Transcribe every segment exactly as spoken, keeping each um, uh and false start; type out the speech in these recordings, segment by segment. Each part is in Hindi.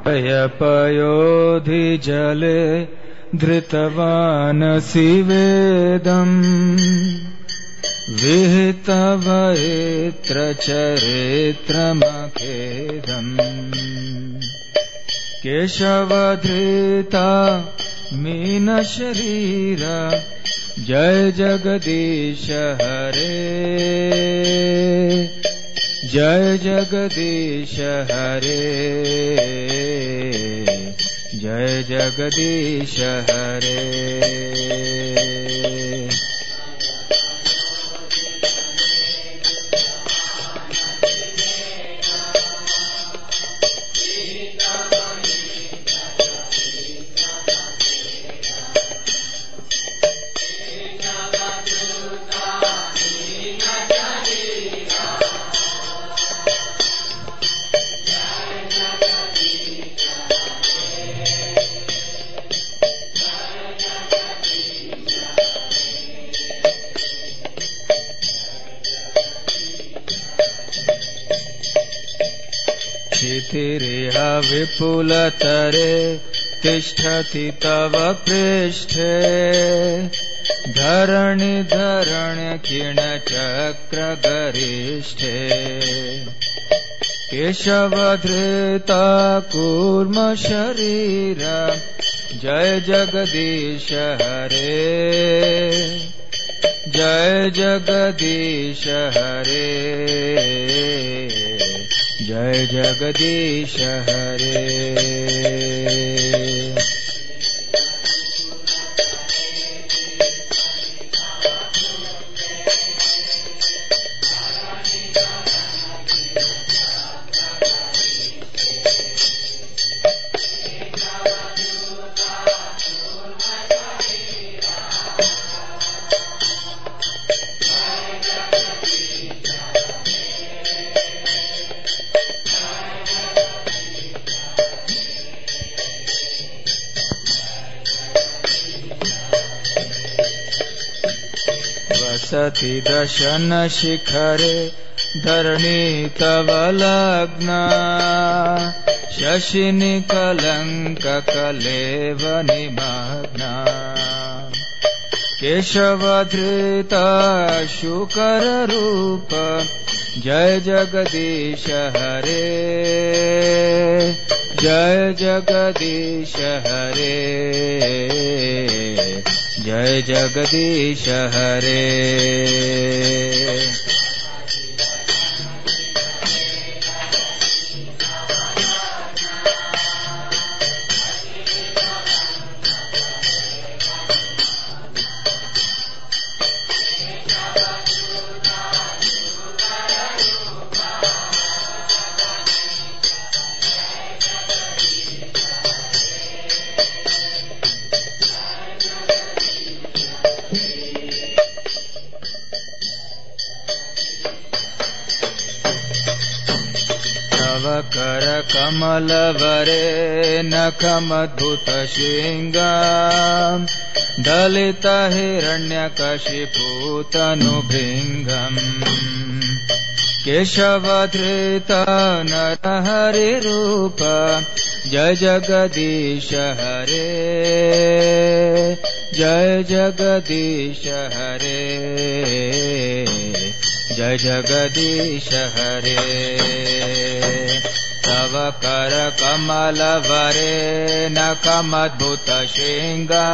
पयोधि जले धृतवानसि वेदम् विहितवैत्र चरित्रमखेदम् केशवधृता मीन शरीर जय जगदीश हरे जय जगदीश हरे जय जगदीश हरे। क्षितिरिह विपुलतरे तिष्ठति तव पृष्ठे धरणि धरण्य किरणचक्र गरिष्ठे केशवधृता कूर्म शरीर जय जगदीश हरे जय जगदीश हरे जय जगदीश हरे। वसति दशन शिखरे धरणी तव लग्ना शशिनि कलंक कलेव निमग्ना केशवधृता शुकर रूप जय जगदीश हरे जय जगदीश हरे जय जगदीश हरे। कर कमल वरे नखमद्भुत श्रृंगा दलित हिरण्यकशिपूतनुभृङ्गम् केशवधृत नरहरि रूप जय जगदीश हरे जय जगदीश हरे जय जगदीश हरे। तव कर कमल वरे नखमद्भुत श्रृंगा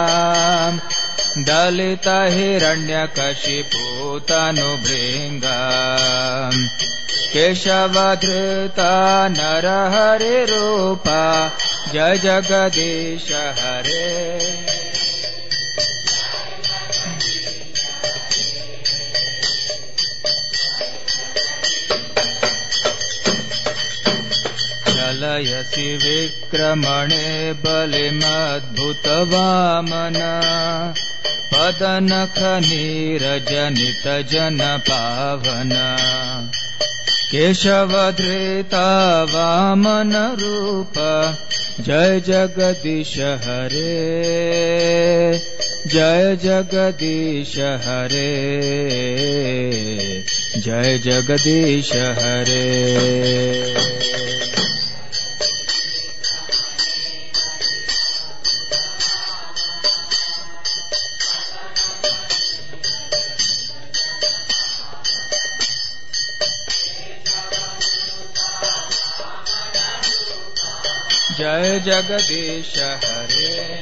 दलित हिरण्यकशिपूतनुभृङ्गा केशवधृत नरहरि रूप जय जगदीश हरे चलयसि विक्रमणे बलिमद्भुत वामन पदनख नीरजनित जन पावन केशवधृता वामन रूप जय जगदीश हरे जय जगदीश हरे जय जगदीश हरे। जय जगदीश हरे।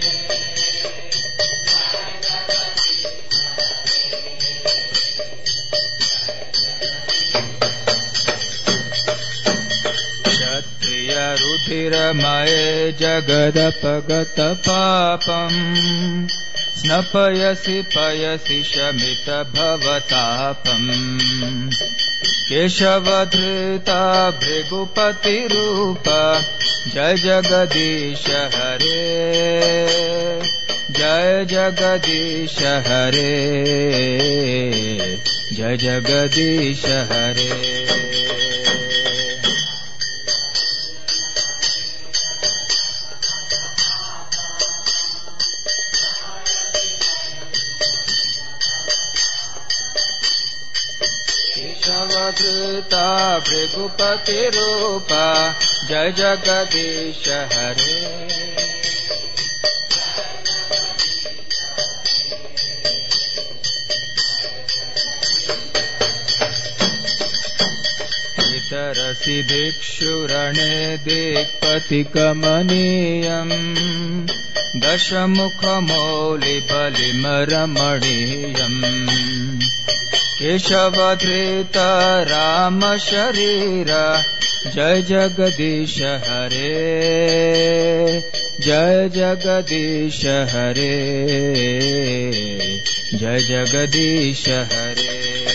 क्षत्रिय रुधिरमये जगदपगत पापम् स्नपयसि पयसि शमित भवतापम् केशवधृता भृगुपतिरूप जय जगदीश हरे। जय जगदीश हरे। जय जगदीश हरे। केशवधृता भृगुपतिरूप जय जगदीश हरे। तरसि भिक्षुरणे दिक्पतिकमनीयम् दशमुखमौलिबलिमरमणीयम् केशवधृता राम शरीर जय जगदीश हरे। जय जगदीश हरे। जय जगदीश हरे।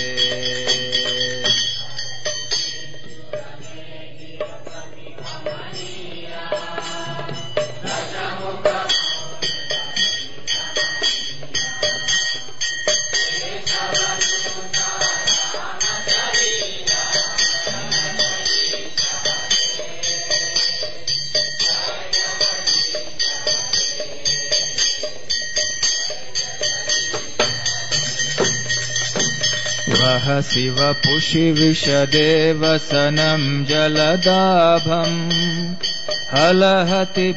वह शिवपुषि विषदेवसनं जलदाभम् हलहति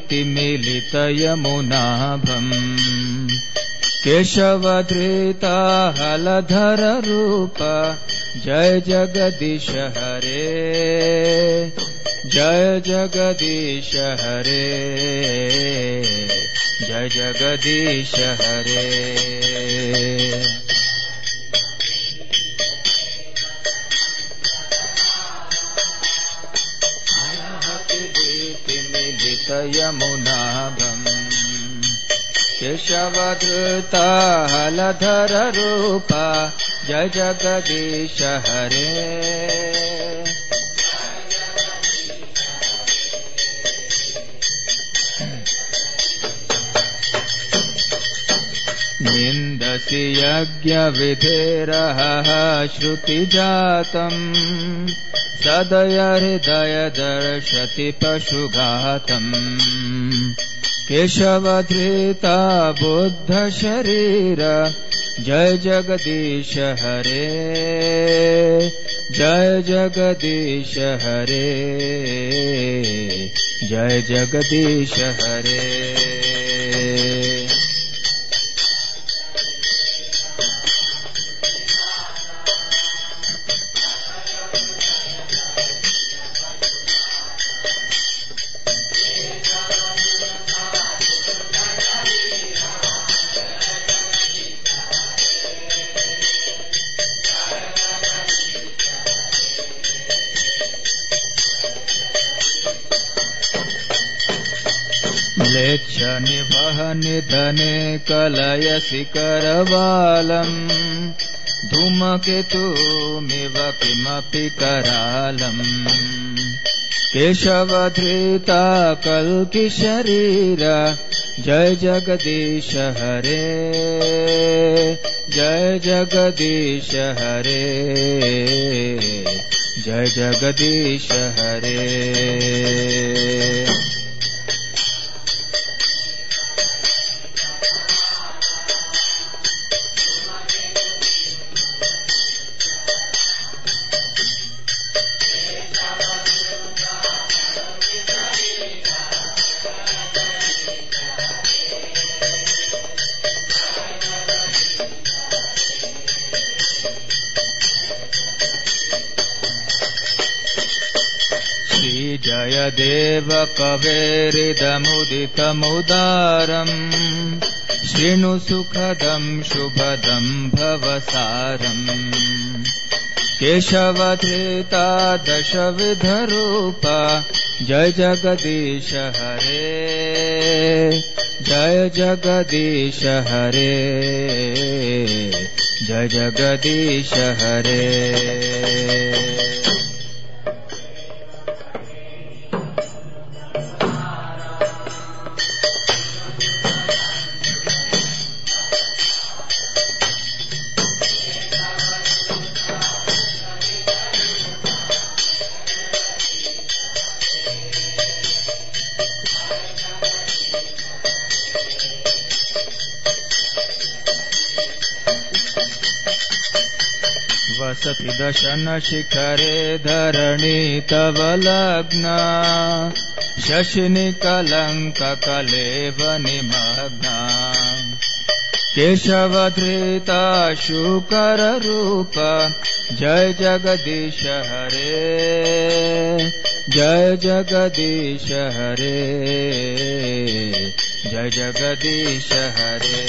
भीतिमिलितयमुनाभम् केशवधृता हलधर रूप जय जगदीश हरे। जय जगदीश हरे। जय जगदीश हरे। यमुनाभम् केशवधृता हलधर रूप जय जगदीश हरे। निन्दसि यज्ञविधेरः श्रुतिजातम् सदय हृदय दर्शति पशुघातम् केशवधृता बुद्ध शरीर जय जगदीश हरे। जय जगदीश हरे। जय जगदीश हरे। म्लेच्छ निवह निधने कलयसि करवालम् धूमकेतुमिव किमपि करालम् केशवधृता कल्कि शरीर जय जगदीश हरे। जय जगदीश हरे। जय जगदीश हरे। जय यदेव कवेरिदमुदितमुदारम् शृणु सुखदम् शुभदम् भवसारम् केशवधृता दशविधरूपा जय जगदीश हरे जय जगदीश हरे जय जगदीश हरे। वसति दशन शिखरे धरणी तव लग्ना शशिनि कलंक कलेव निमग्ना केशवधृता शुकर रूप जय जगदीश हरे जय जगदीश हरे जय जगदीश हरे।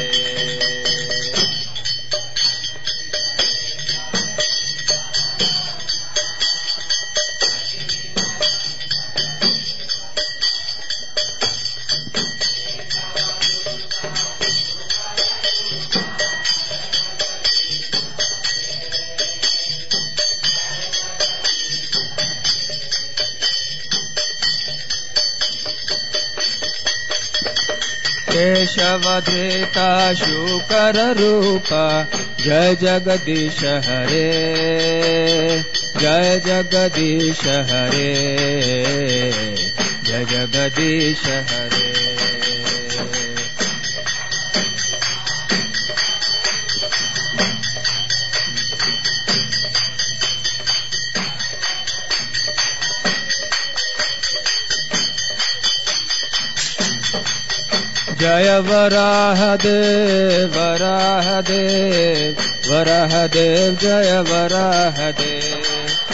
केशवधृता शुकर रूप जय जगदीश हरे जय जगदीश हरे जय जगदीश हरे। जय वराह देव वराह देव वराह देव जय वराह देव।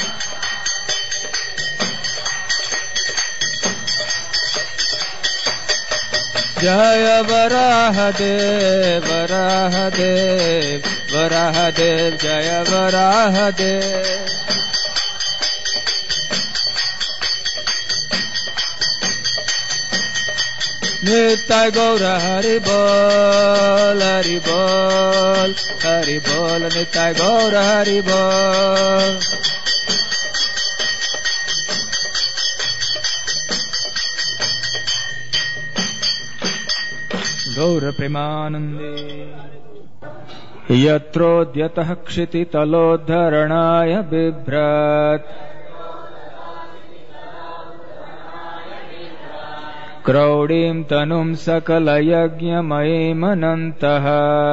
जय वराह देव वराह देव वराह देव जय वराह देव। नित्य गौर हरि बोल हरि बोल हरि बोल नित्य गौर हरि बोल। गौर प्रेमानंदे यत्रोद्यतः क्षितितलोद्धरणाय बिभ्रत् क्रौडीं तनुं सकलयज्ञमयीमनन्तः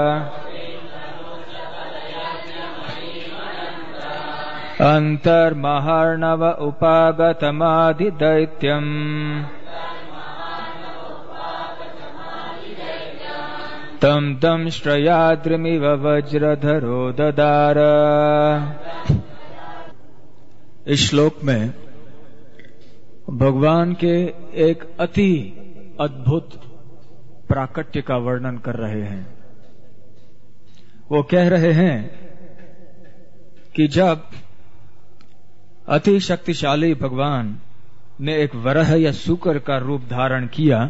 अन्तर्महार्णव उपागतमादिदैत्यम् तं तं श्रयाद्रिमिव वज्रधरो ददार। इस श्लोक में भगवान के एक अति अद्भुत प्राकट्य का वर्णन कर रहे हैं। वो कह रहे हैं कि जब अति शक्तिशाली भगवान ने एक वरह या सूकर का रूप धारण किया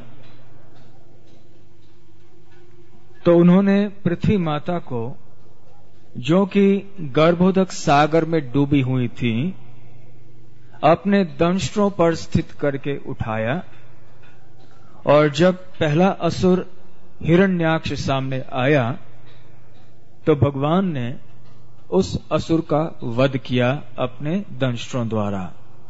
तो उन्होंने पृथ्वी माता को, जो कि गर्भोदक सागर में डूबी हुई थी, अपने दंष्ट्रों पर स्थित करके उठाया और जब पहला असुर हिरण्याक्ष सामने आया तो भगवान ने उस असुर का वध किया अपने दंष्ट्रों द्वारा।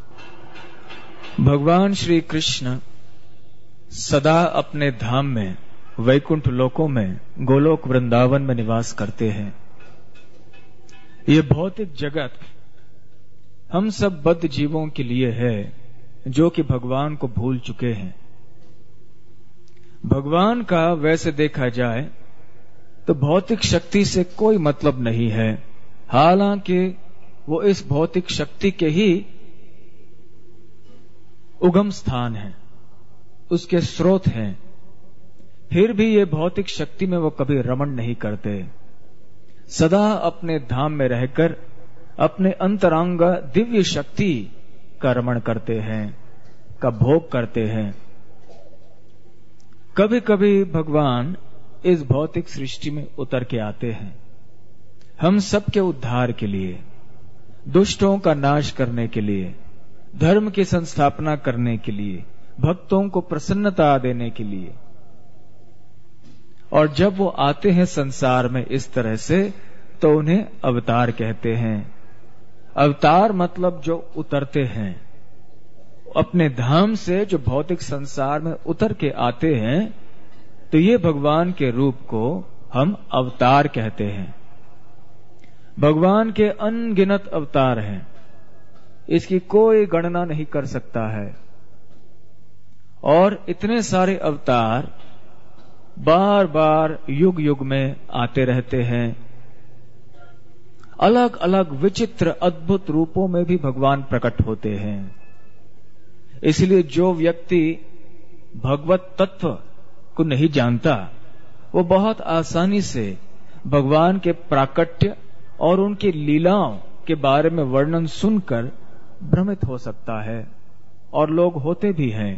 भगवान श्री कृष्ण सदा अपने धाम में, वैकुंठ लोकों में, गोलोक वृंदावन में निवास करते हैं। ये भौतिक जगत हम सब बद्ध जीवों के लिए है जो कि भगवान को भूल चुके हैं। भगवान का वैसे देखा जाए तो भौतिक शक्ति से कोई मतलब नहीं है, हालांकि वो इस भौतिक शक्ति के ही उगम स्थान है, उसके स्रोत हैं, फिर भी ये भौतिक शक्ति में वो कभी रमण नहीं करते। सदा अपने धाम में रहकर अपने अंतरंग दिव्य शक्ति का रमण करते हैं, का भोग करते हैं। कभी कभी भगवान इस भौतिक सृष्टि में उतर के आते हैं, हम सबके उद्धार के लिए, दुष्टों का नाश करने के लिए, धर्म की संस्थापना करने के लिए, भक्तों को प्रसन्नता देने के लिए। और जब वो आते हैं संसार में इस तरह से, तो उन्हें अवतार कहते हैं। अवतार मतलब जो उतरते हैं, अपने धाम से जो भौतिक संसार में उतर के आते हैं, तो ये भगवान के रूप को हम अवतार कहते हैं। भगवान के अनगिनत अवतार हैं, इसकी कोई गणना नहीं कर सकता है। और इतने सारे अवतार बार बार युग युग में आते रहते हैं। अलग अलग विचित्र अद्भुत रूपों में भी भगवान प्रकट होते हैं। इसलिए जो व्यक्ति भगवत तत्व को नहीं जानता, वो बहुत आसानी से भगवान के प्राकट्य और उनकी लीलाओं के बारे में वर्णन सुनकर भ्रमित हो सकता है, और लोग होते भी हैं।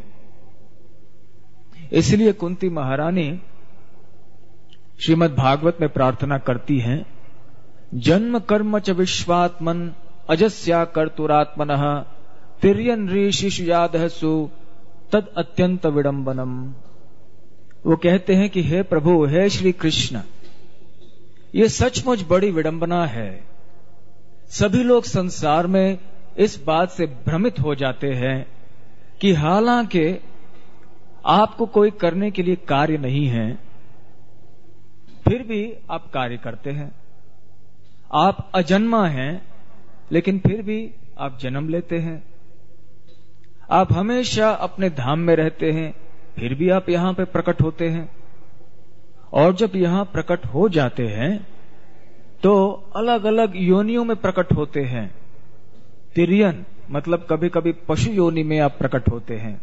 इसलिए कुंती महारानी श्रीमद् भागवत में प्रार्थना करती हैं, जन्म कर्म च विश्वात्मन अजस्या कर्तुरात्मनः तिर्यन ऋषिषु यादहसु तद अत्यंत विडंबनम। वो कहते हैं कि हे प्रभु, हे श्री कृष्ण, ये सचमुच बड़ी विडंबना है। सभी लोग संसार में इस बात से भ्रमित हो जाते हैं कि हालांकि आपको कोई करने के लिए कार्य नहीं है, फिर भी आप कार्य करते हैं। आप अजन्मा हैं, लेकिन फिर भी आप जन्म लेते हैं। आप हमेशा अपने धाम में रहते हैं, फिर भी आप यहां पे प्रकट होते हैं। और जब यहां प्रकट हो जाते हैं तो अलग अलग योनियों में प्रकट होते हैं। तिर्यन मतलब कभी कभी पशु योनि में आप प्रकट होते हैं,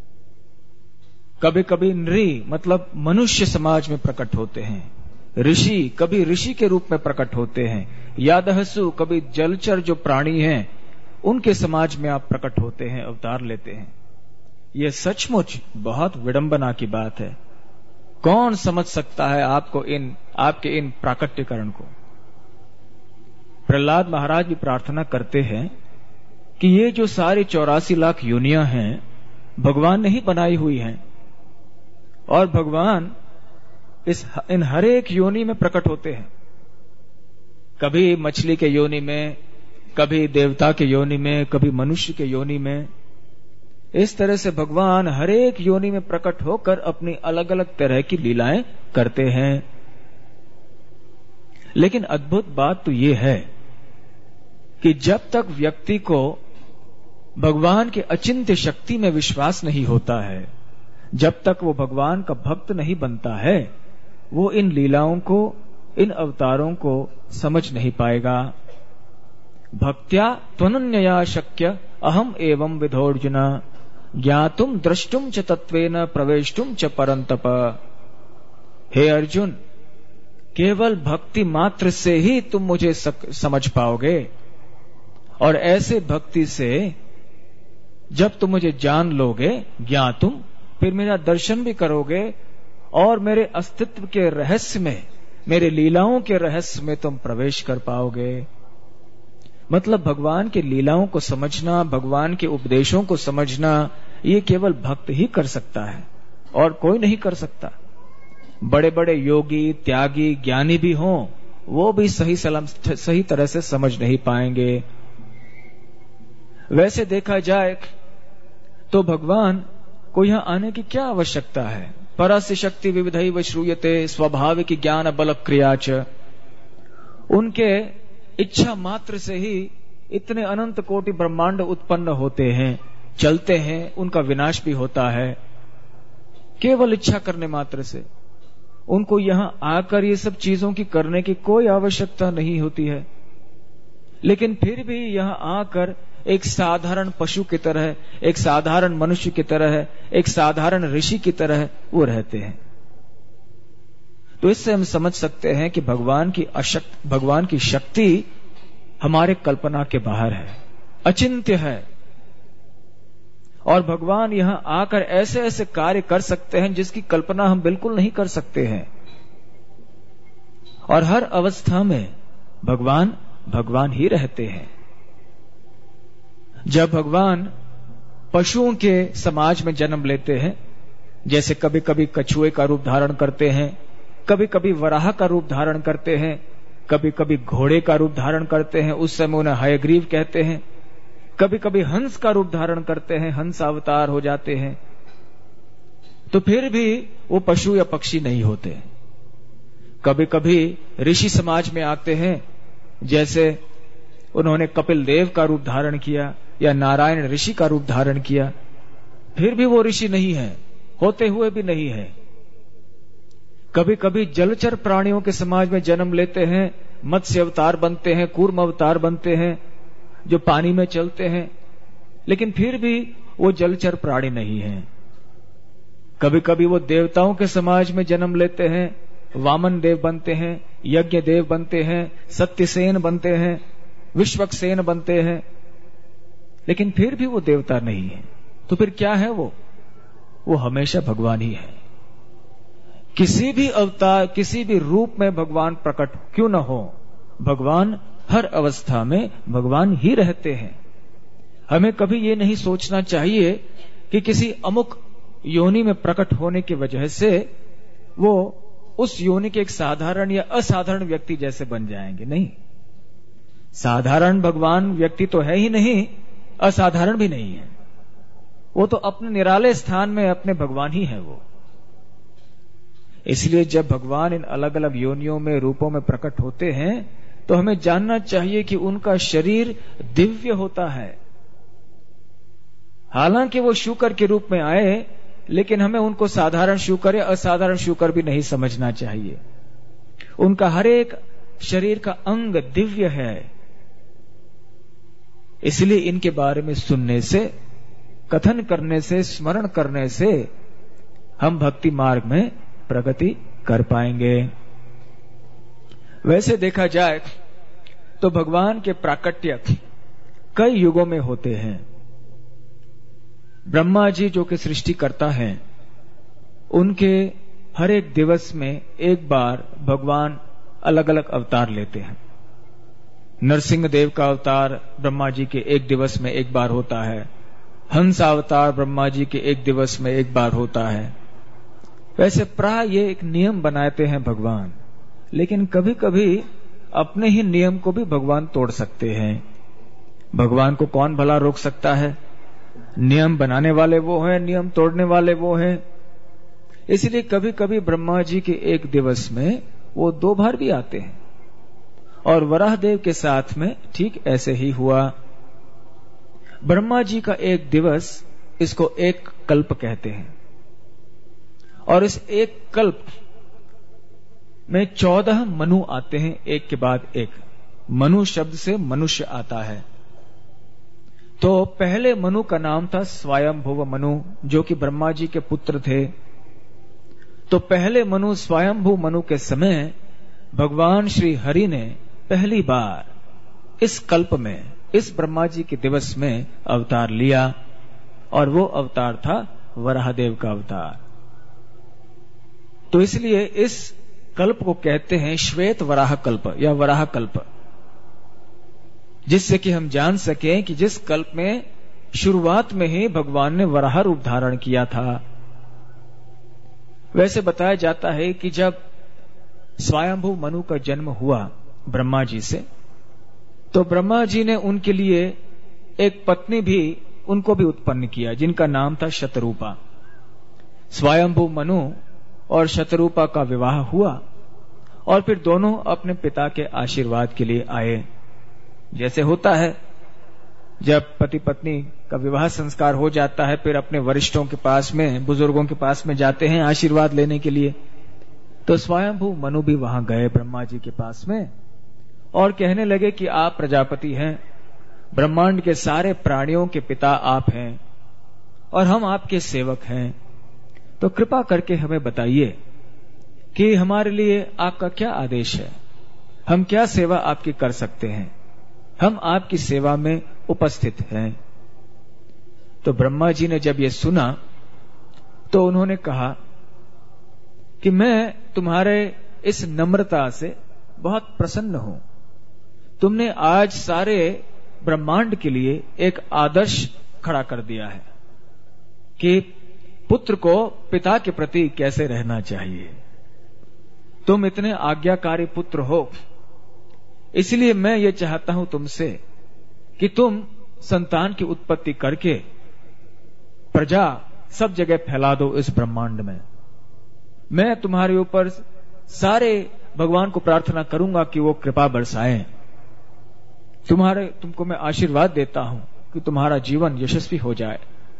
कभी कभी नृ मतलब मनुष्य समाज में प्रकट होते हैं, ऋषि कभी ऋषि के रूप में प्रकट होते हैं, यादहसु कभी जलचर जो प्राणी हैं उनके समाज में आप प्रकट होते हैं, अवतार लेते हैं। यह सचमुच बहुत विडंबना की बात है। कौन समझ सकता है आपको इन आपके इन प्राकट्यकरण को। प्रहलाद महाराज भी प्रार्थना करते हैं कि ये जो सारी चौरासी लाख योनियां हैं भगवान ने ही बनाई हुई हैं, और भगवान इस इन हर एक योनि में प्रकट होते हैं। कभी मछली के योनि में, कभी देवता के योनि में, कभी मनुष्य के योनि में। इस तरह से भगवान हर एक योनि में प्रकट होकर अपनी अलग अलग तरह की लीलाएं करते हैं। लेकिन अद्भुत बात तो यह है कि जब तक व्यक्ति को भगवान के अचिंत्य शक्ति में विश्वास नहीं होता है, जब तक वो भगवान का भक्त नहीं बनता है, वो इन लीलाओं को, इन अवतारों को समझ नहीं पाएगा। भक्त्या त्वनन्यया शक्य अहम एवं विधोर्जुना ज्ञातुम द्रष्टुम च तत्वेन प्रवेष्टुम च परंतप। हे अर्जुन, केवल भक्ति मात्र से ही तुम मुझे समझ पाओगे, और ऐसे भक्ति से जब तुम मुझे जान लोगे, ज्ञातुम, फिर मेरा दर्शन भी करोगे, और मेरे अस्तित्व के रहस्य में, मेरे लीलाओं के रहस्य में तुम प्रवेश कर पाओगे। मतलब भगवान की लीलाओं को समझना, भगवान के उपदेशों को समझना, ये केवल भक्त ही कर सकता है, और कोई नहीं कर सकता। बड़े बड़े योगी, त्यागी, ज्ञानी भी हों, वो भी सही सलाम सही तरह से समझ नहीं पाएंगे। वैसे देखा जाए तो भगवान को यहां आने की क्या आवश्यकता है। परस्य शक्ति विविधैव श्रूयते स्वाभाविक ज्ञान बल क्रियाच। उनके इच्छा मात्र से ही इतने अनंत कोटि ब्रह्मांड उत्पन्न होते हैं, चलते हैं, उनका विनाश भी होता है, केवल इच्छा करने मात्र से। उनको यहां आकर ये सब चीजों की करने की कोई आवश्यकता नहीं होती है, लेकिन फिर भी यहां आकर एक साधारण पशु की तरह, एक साधारण मनुष्य की तरह, एक साधारण ऋषि की तरह वो रहते हैं। तो इससे हम समझ सकते हैं कि भगवान की अशक्त भगवान की शक्ति हमारे कल्पना के बाहर है, अचिंत्य है। और भगवान यहां आकर ऐसे ऐसे कार्य कर सकते हैं जिसकी कल्पना हम बिल्कुल नहीं कर सकते हैं। और हर अवस्था में भगवान भगवान ही रहते हैं। जब भगवान पशुओं के समाज में जन्म लेते हैं, जैसे कभी कभी कछुए का रूप धारण करते हैं, कभी कभी वराह का रूप धारण करते हैं, कभी कभी घोड़े का रूप धारण करते हैं, उस समय उन्हें हयग्रीव कहते हैं, कभी कभी हंस का रूप धारण करते हैं, हंस अवतार हो जाते हैं, तो फिर भी वो पशु या पक्षी नहीं होते। कभी कभी ऋषि समाज में आते हैं, जैसे उन्होंने कपिल देव का रूप धारण किया या नारायण ऋषि का रूप धारण किया, फिर भी वो ऋषि नहीं है, होते हुए भी नहीं है। कभी कभी जलचर प्राणियों के समाज में जन्म लेते हैं, मत्स्य अवतार बनते हैं, कूर्म अवतार बनते हैं, जो पानी में चलते हैं, लेकिन फिर भी वो जलचर प्राणी नहीं है। कभी कभी वो देवताओं के समाज में जन्म लेते हैं, वामन देव बनते हैं, यज्ञ देव बनते हैं, सत्यसेन बनते हैं, विश्वक्सेन बनते हैं, लेकिन फिर भी वो देवता नहीं है। तो फिर क्या है वो? वो हमेशा भगवान ही है। किसी भी अवतार, किसी भी रूप में भगवान प्रकट क्यों न हो, भगवान हर अवस्था में भगवान ही रहते हैं। हमें कभी ये नहीं सोचना चाहिए कि किसी अमुक योनि में प्रकट होने की वजह से वो उस योनि के एक साधारण या असाधारण व्यक्ति जैसे बन जाएंगे। नहीं, साधारण भगवान व्यक्ति तो है ही नहीं, असाधारण भी नहीं है। वो तो अपने निराले स्थान में अपने भगवान ही है वो। इसलिए जब भगवान इन अलग अलग योनियों में, रूपों में प्रकट होते हैं, तो हमें जानना चाहिए कि उनका शरीर दिव्य होता है। हालांकि वो शूकर के रूप में आए, लेकिन हमें उनको साधारण शूकर या असाधारण शूकर भी नहीं समझना चाहिए। उनका हर एक शरीर का अंग दिव्य है। इसलिए इनके बारे में सुनने से, कथन करने से, स्मरण करने से हम भक्ति मार्ग में प्रगति कर पाएंगे। वैसे देखा जाए तो भगवान के प्राकट्य कई युगों में होते हैं। ब्रह्मा जी जो कि सृष्टि करता है, उनके हर एक दिवस में एक बार भगवान अलग अलग अवतार लेते हैं। नरसिंह देव का अवतार ब्रह्मा जी के एक दिवस में एक बार होता है, हंस अवतार ब्रह्मा जी के एक दिवस में एक बार होता है। वैसे प्राय ये एक नियम बनाते हैं भगवान, लेकिन कभी कभी अपने ही नियम को भी भगवान तोड़ सकते हैं। भगवान को कौन भला रोक सकता है? नियम बनाने वाले वो हैं, नियम तोड़ने वाले वो हैं। इसलिए कभी कभी ब्रह्मा जी के एक दिवस में वो दो बार भी आते हैं, और वराह देव के साथ में ठीक ऐसे ही हुआ। ब्रह्मा जी का एक दिवस, इसको एक कल्प कहते हैं, और इस एक कल्प में चौदह मनु आते हैं, एक के बाद एक। मनु शब्द से मनुष्य आता है। तो पहले मनु का नाम था स्वयंभुव मनु, जो कि ब्रह्मा जी के पुत्र थे। तो पहले मनु, स्वयंभू मनु के समय भगवान श्री हरि ने पहली बार इस कल्प में, इस ब्रह्मा जी के दिवस में अवतार लिया, और वो अवतार था वराहदेव का अवतार। तो इसलिए इस कल्प को कहते हैं श्वेत वराह कल्प या वराह कल्प, जिससे कि हम जान सकें कि जिस कल्प में शुरुआत में ही भगवान ने वराह रूप धारण किया था। वैसे बताया जाता है कि जब स्वयंभू मनु का जन्म हुआ ब्रह्मा जी से, तो ब्रह्मा जी ने उनके लिए एक पत्नी भी, उनको भी उत्पन्न किया, जिनका नाम था शतरूपा। स्वयंभू मनु और शतरूपा का विवाह हुआ, और फिर दोनों अपने पिता के आशीर्वाद के लिए आए। जैसे होता है जब पति पत्नी का विवाह संस्कार हो जाता है, फिर अपने वरिष्ठों के पास में, बुजुर्गों के पास में जाते हैं आशीर्वाद लेने के लिए। तो स्वयंभू मनु भी वहां गए ब्रह्मा जी के पास में, और कहने लगे कि आप प्रजापति हैं, ब्रह्मांड के सारे प्राणियों के पिता आप हैं और हम आपके सेवक हैं, तो कृपा करके हमें बताइए कि हमारे लिए आपका क्या आदेश है, हम क्या सेवा आपकी कर सकते हैं, हम आपकी सेवा में उपस्थित हैं। तो ब्रह्मा जी ने जब ये सुना तो उन्होंने कहा कि मैं तुम्हारे इस नम्रता से बहुत प्रसन्न हूं। तुमने आज सारे ब्रह्मांड के लिए एक आदर्श खड़ा कर दिया है कि पुत्र को पिता के प्रति कैसे रहना चाहिए। तुम इतने आज्ञाकारी पुत्र हो, इसलिए मैं ये चाहता हूं तुमसे कि तुम संतान की उत्पत्ति करके प्रजा सब जगह फैला दो इस ब्रह्मांड में। मैं तुम्हारे ऊपर सारे भगवान को प्रार्थना करूंगा कि वो कृपा बरसाएं। तुम्हारे तुमको मैं आशीर्वाद देता हूं कि तुम्हारा जीवन यशस्वी हो जाए।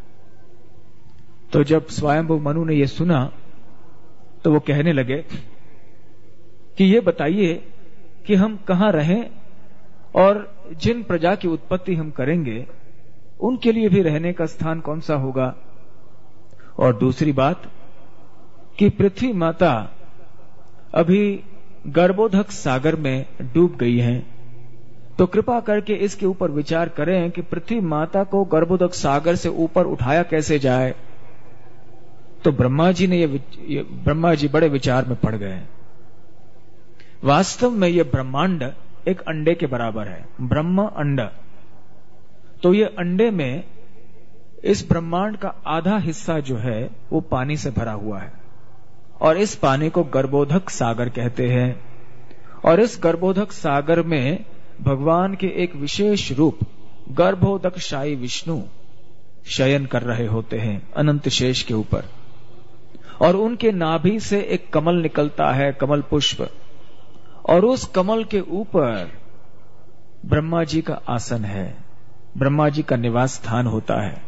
तो जब स्वयंभू मनु ने यह सुना तो वो कहने लगे कि ये बताइए कि हम कहां रहें और जिन प्रजा की उत्पत्ति हम करेंगे उनके लिए भी रहने का स्थान कौन सा होगा। और दूसरी बात कि पृथ्वी माता अभी गर्भोदक सागर में डूब गई हैं, तो कृपा करके इसके ऊपर विचार करें कि पृथ्वी माता को गर्भोदक सागर से ऊपर उठाया कैसे जाए। तो ब्रह्मा जी ने ये ब्रह्मा जी बड़े विचार में पड़ गए। वास्तव में ये ब्रह्मांड एक अंडे के बराबर है, ब्रह्म अंड। तो ये अंडे में इस ब्रह्मांड का आधा हिस्सा जो है वो पानी से भरा हुआ है और इस पानी को गर्भोदक सागर कहते हैं। और इस गर्भोदक सागर में भगवान के एक विशेष रूप गर्भोदकशायी विष्णु शयन कर रहे होते हैं अनंत शेष के ऊपर, और उनके नाभि से एक कमल निकलता है, कमल पुष्प, और उस कमल के ऊपर ब्रह्मा जी का आसन है, ब्रह्मा जी का निवास स्थान होता है।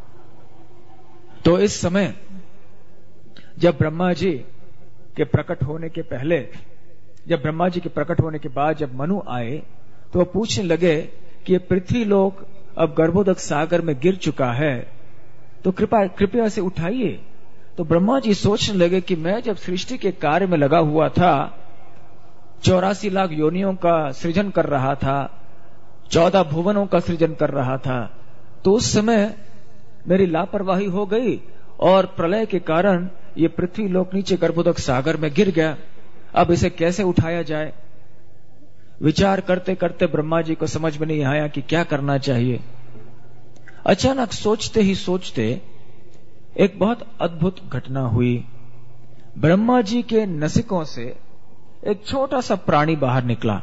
तो इस समय जब ब्रह्मा जी के प्रकट होने के पहले, जब ब्रह्मा जी के प्रकट होने के बाद जब मनु आए तो वो पूछने लगे कि ये पृथ्वी लोक अब गर्भोदक सागर में गिर चुका है, तो कृपा कृपया से उठाइए। तो ब्रह्मा जी सोचने लगे कि मैं जब सृष्टि के कार्य में लगा हुआ था, चौरासी लाख योनियों का सृजन कर रहा था, चौदह भुवनों का सृजन कर रहा था, तो उस समय मेरी लापरवाही हो गई और प्रलय के कारण ये पृथ्वी लोक नीचे गर्भोदक सागर में गिर गया। अब इसे कैसे उठाया जाए। विचार करते करते ब्रह्मा जी को समझ में नहीं आया कि क्या करना चाहिए। अचानक सोचते ही सोचते एक बहुत अद्भुत घटना हुई। ब्रह्मा जी के नसिकों से एक छोटा सा प्राणी बाहर निकला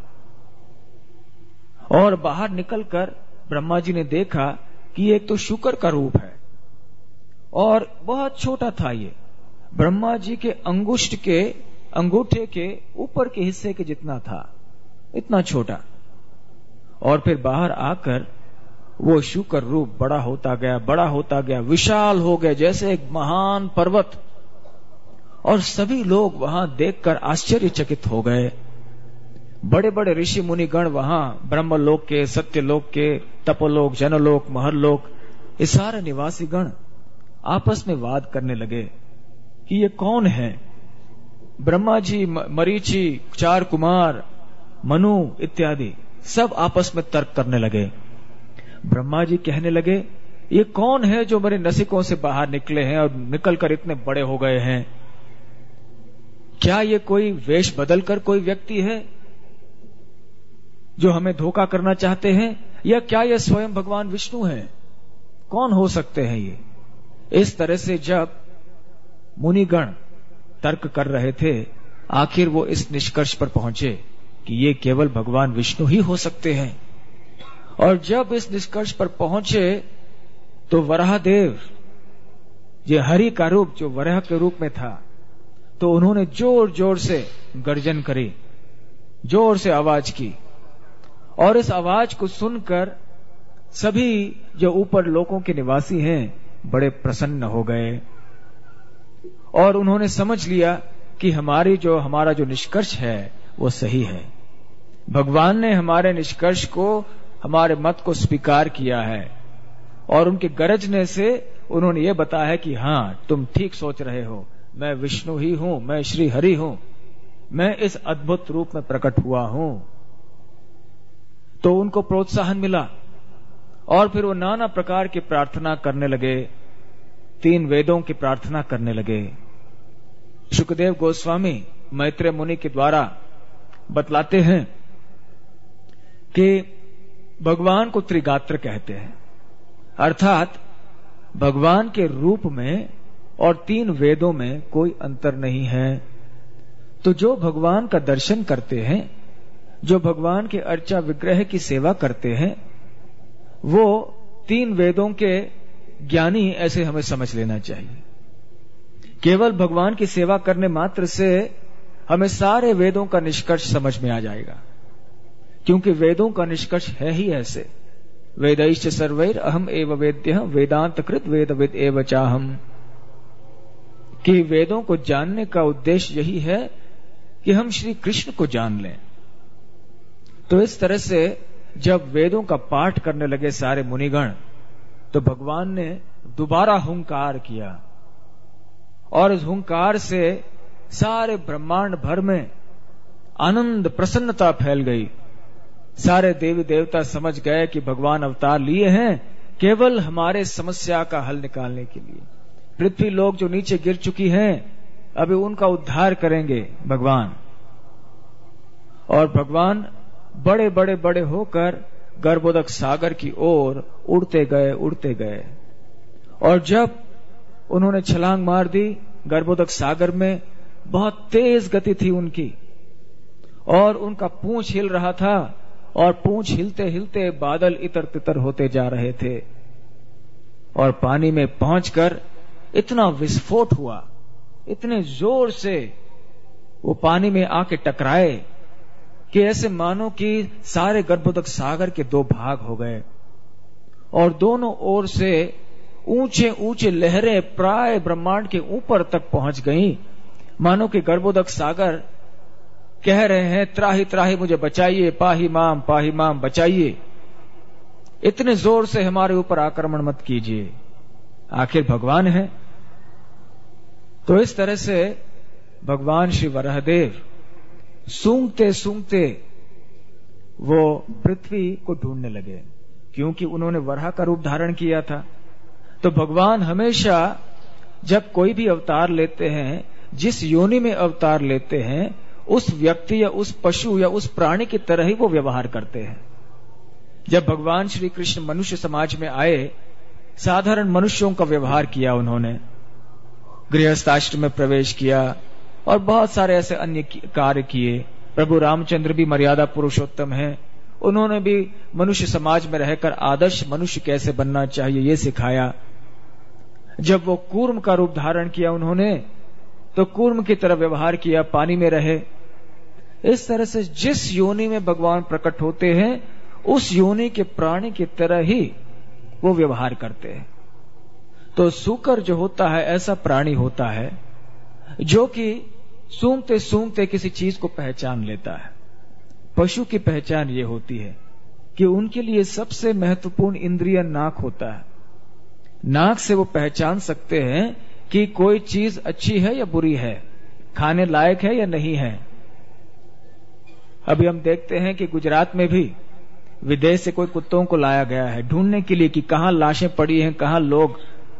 और बाहर निकलकर ब्रह्मा जी ने देखा कि एक तो शुकर का रूप है और बहुत छोटा था। ये ब्रह्मा जी के अंगुष्ठ के अंगूठे के ऊपर के हिस्से के जितना था, इतना छोटा। और फिर बाहर आकर वो शुकर रूप बड़ा होता गया, बड़ा होता गया, विशाल हो गया जैसे एक महान पर्वत। और सभी लोग वहां देखकर आश्चर्यचकित हो गए। बड़े बड़े ऋषि मुनि गण वहां ब्रह्मलोक के, सत्यलोक के, तपोलोक, जनलोक, महरलोक, ये सारे निवासी गण आपस में वाद करने लगे कि ये कौन है। ब्रह्मा जी, मरीचि, चार कुमार, मनु इत्यादि सब आपस में तर्क करने लगे। ब्रह्मा जी कहने लगे, ये कौन है जो मेरे नसिकों से बाहर निकले हैं और निकलकर इतने बड़े हो गए हैं? क्या ये कोई वेश बदलकर कोई व्यक्ति है जो हमें धोखा करना चाहते हैं, या क्या ये स्वयं भगवान विष्णु हैं? कौन हो सकते हैं ये? इस तरह से जब मुनिगण तर्क कर रहे थे, आखिर वो इस निष्कर्ष पर पहुंचे कि ये केवल भगवान विष्णु ही हो सकते हैं। और जब इस निष्कर्ष पर पहुंचे तो वराहदेव, ये हरि का रूप जो वराह के रूप में था, तो उन्होंने जोर जोर से गर्जन करी, जोर से आवाज की। और इस आवाज को सुनकर सभी जो ऊपर लोकों के निवासी हैं बड़े प्रसन्न हो गए और उन्होंने समझ लिया कि हमारी जो हमारा जो निष्कर्ष है वो सही है। भगवान ने हमारे निष्कर्ष को, हमारे मत को स्वीकार किया है और उनके गरजने से उन्होंने ये बताया है कि हाँ, तुम ठीक सोच रहे हो, मैं विष्णु ही हूं, मैं श्री हरि हूं, मैं इस अद्भुत रूप में प्रकट हुआ हूं। तो उनको प्रोत्साहन मिला और फिर वो नाना प्रकार की प्रार्थना करने लगे, तीन वेदों की प्रार्थना करने लगे। शुकदेव गोस्वामी मैत्रेय मुनि के द्वारा बतलाते हैं कि भगवान को त्रिगात्र कहते हैं, अर्थात भगवान के रूप में और तीन वेदों में कोई अंतर नहीं है। तो जो भगवान का दर्शन करते हैं, जो भगवान के अर्चा विग्रह की सेवा करते हैं, वो तीन वेदों के ज्ञानी ऐसे हमें समझ लेना चाहिए। केवल भगवान की सेवा करने मात्र से हमें सारे वेदों का निष्कर्ष समझ में आ जाएगा, क्योंकि वेदों का निष्कर्ष है ही ऐसे, वेदैश्च सर्वैर अहम एव वेद्यः वेदांत कृत वेदविद एव चाहम, कि वेदों को जानने का उद्देश्य यही है कि हम श्री कृष्ण को जान लें। तो इस तरह से जब वेदों का पाठ करने लगे सारे मुनिगण, तो भगवान ने दोबारा हुंकार किया और इस हुंकार से सारे ब्रह्मांड भर में आनंद प्रसन्नता फैल गई। सारे देवी देवता समझ गए कि भगवान अवतार लिए हैं केवल हमारे समस्या का हल निकालने के लिए। पृथ्वी लोग जो नीचे गिर चुकी हैं, अभी उनका उद्धार करेंगे भगवान। और भगवान बड़े बड़े बड़े होकर गर्भोदक सागर की ओर उड़ते गए उड़ते गए और जब उन्होंने छलांग मार दी गर्भोदक सागर में, बहुत तेज गति थी उनकी और उनका पूंछ हिल रहा था और पूंछ हिलते हिलते बादल इतर तितर होते जा रहे थे और पानी में पहुंचकर इतना विस्फोट हुआ, इतने जोर से वो पानी में आके टकराए कि ऐसे मानो कि सारे गर्भोदक सागर के दो भाग हो गए और दोनों ओर से ऊंचे ऊंचे लहरें प्राय ब्रह्मांड के ऊपर तक पहुंच गईं, मानो कि गर्भोदक सागर कह रहे हैं त्राही त्राही मुझे बचाइए, पाही माम पाही माम बचाइए, इतने जोर से हमारे ऊपर आक्रमण मत कीजिए, आखिर भगवान है। तो इस तरह से भगवान श्री वराहदेव सूंघते सूंघते वो पृथ्वी को ढूंढने लगे, क्योंकि उन्होंने वराह का रूप धारण किया था। तो भगवान हमेशा जब कोई भी अवतार लेते हैं, जिस योनि में अवतार लेते हैं, उस व्यक्ति या उस पशु या उस प्राणी की तरह ही वो व्यवहार करते हैं। जब भगवान श्री कृष्ण मनुष्य समाज में आए, साधारण मनुष्यों का व्यवहार किया, उन्होंने गृहस्थाश्रम में प्रवेश किया और बहुत सारे ऐसे अन्य कार्य किए। प्रभु रामचंद्र भी मर्यादा पुरुषोत्तम हैं, उन्होंने भी मनुष्य समाज में रहकर आदर्श मनुष्य कैसे बनना चाहिए ये सिखाया। जब वो कूर्म का रूप धारण किया उन्होंने, तो कूर्म की तरह व्यवहार किया, पानी में रहे। इस तरह से जिस योनि में भगवान प्रकट होते हैं, उस योनि के प्राणी की तरह ही वो व्यवहार करते हैं। तो सूकर जो होता है, ऐसा प्राणी होता है जो कि सूंघते सूंघते किसी चीज को पहचान लेता है। पशु की पहचान ये होती है कि उनके लिए सबसे महत्वपूर्ण इंद्रिय नाक होता है। नाक से वो पहचान सकते हैं कि कोई चीज अच्छी है या बुरी है, खाने लायक है या नहीं है। अभी हम देखते हैं कि गुजरात में भी विदेश से कोई कुत्तों को लाया गया है ढूंढने के लिए कि कहां लाशें पड़ी हैं, कहां लोग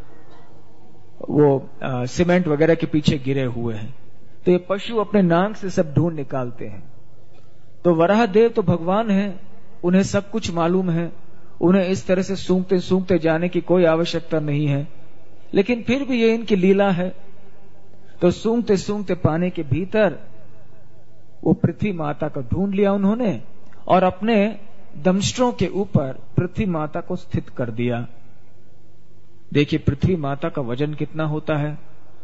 वो आ, सीमेंट वगैरह के पीछे गिरे हुए हैं। तो ये पशु अपने नाक से सब ढूंढ निकालते हैं। तो वराहदेव तो भगवान हैं, उन्हें सब कुछ मालूम है, उन्हें इस तरह से सूंघते सूंघते जाने की कोई आवश्यकता नहीं है, लेकिन फिर भी ये इनकी लीला है। तो सूंघते सूंघते पानी के भीतर वो पृथ्वी माता को ढूंढ लिया उन्होंने और अपने दंष्ट्रों के ऊपर पृथ्वी माता को स्थित कर दिया। देखिए पृथ्वी माता का वजन कितना होता है,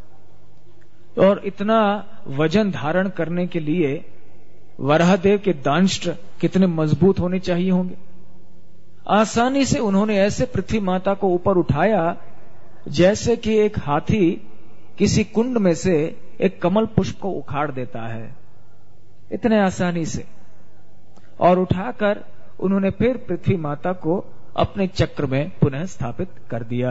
और इतना वजन धारण करने के लिए वराहदेव के दांष्ट्र कितने मजबूत होने चाहिए होंगे। आसानी से उन्होंने ऐसे पृथ्वी माता को ऊपर उठाया जैसे कि एक हाथी किसी कुंड में से एक कमल पुष्प को उखाड़ देता है, इतने आसानी से। और उठाकर उन्होंने फिर पृथ्वी माता को अपने चक्र में पुनः स्थापित कर दिया।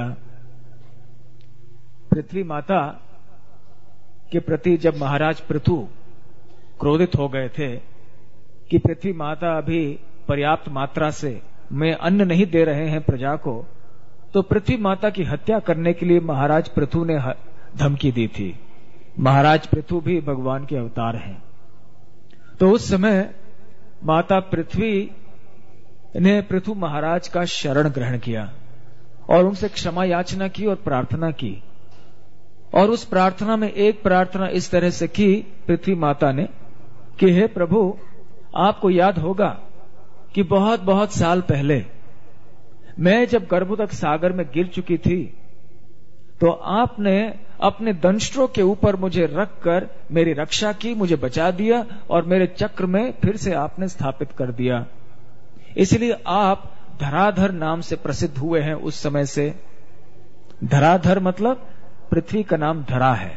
पृथ्वी माता के प्रति जब महाराज पृथु क्रोधित हो गए थे कि पृथ्वी माता अभी पर्याप्त मात्रा से में अन्न नहीं दे रहे हैं प्रजा को, तो पृथ्वी माता की हत्या करने के लिए महाराज पृथु ने धमकी दी थी। महाराज पृथु भी भगवान के अवतार हैं। तो उस समय माता पृथ्वी ने पृथु महाराज का शरण ग्रहण किया और उनसे क्षमा याचना की और प्रार्थना की। और उस प्रार्थना में एक प्रार्थना इस तरह से की पृथ्वी माता ने कि हे प्रभु, आपको याद होगा कि बहुत बहुत साल पहले मैं जब गर्भोदक सागर में गिर चुकी थी, तो आपने अपने दंष्ट्रों के ऊपर मुझे रखकर मेरी रक्षा की, मुझे बचा दिया और मेरे चक्र में फिर से आपने स्थापित कर दिया। इसलिए आप धराधर नाम से प्रसिद्ध हुए हैं उस समय से। धराधर मतलब पृथ्वी का नाम धरा है,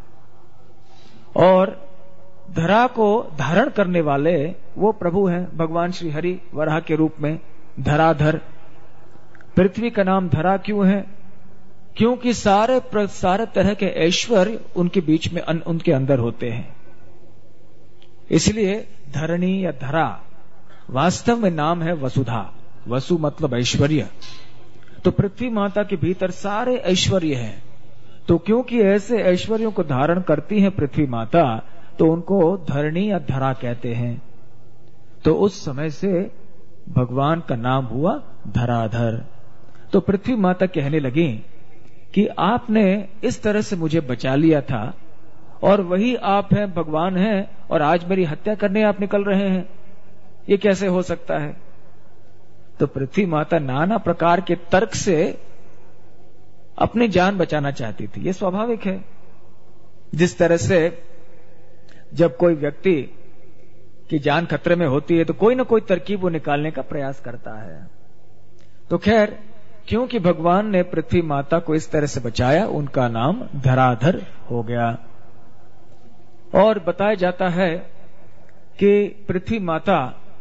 और धरा को धारण करने वाले वो प्रभु हैं भगवान श्री हरि वराह के रूप में धराधर। पृथ्वी का नाम धरा क्यों है? क्योंकि सारे सारे तरह के ऐश्वर्य उनके बीच में अन, उनके अंदर होते हैं। इसलिए धरणी या धरा वास्तव में नाम है वसुधा। वसु मतलब ऐश्वर्य। तो पृथ्वी माता के भीतर सारे ऐश्वर्य हैं। तो क्योंकि ऐसे ऐश्वर्यों को धारण करती है पृथ्वी माता, तो उनको धरणी या धरा कहते हैं। तो उस समय से भगवान का नाम हुआ धराधर। तो पृथ्वी माता कहने लगी कि आपने इस तरह से मुझे बचा लिया था, और वही आप हैं, भगवान हैं, और आज मेरी हत्या करने आप निकल रहे हैं, ये कैसे हो सकता है? तो पृथ्वी माता नाना प्रकार के तर्क से अपनी जान बचाना चाहती थी। ये स्वाभाविक है। जिस तरह से जब कोई व्यक्ति की जान खतरे में होती है तो कोई ना कोई तरकीब वो निकालने का प्रयास करता है। तो खैर, क्योंकि भगवान ने पृथ्वी माता को इस तरह से बचाया, उनका नाम धराधर हो गया। और बताया जाता है कि पृथ्वी माता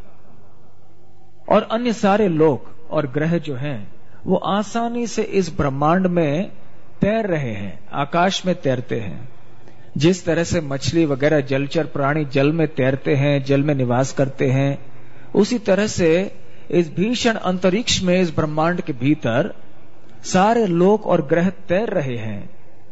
और अन्य सारे लोक और ग्रह जो हैं वो आसानी से इस ब्रह्मांड में तैर रहे हैं, आकाश में तैरते हैं। जिस तरह से मछली वगैरह जलचर प्राणी जल में तैरते हैं, जल में निवास करते हैं, उसी तरह से इस भीषण अंतरिक्ष में, इस ब्रह्मांड के भीतर सारे लोक और ग्रह तैर रहे हैं।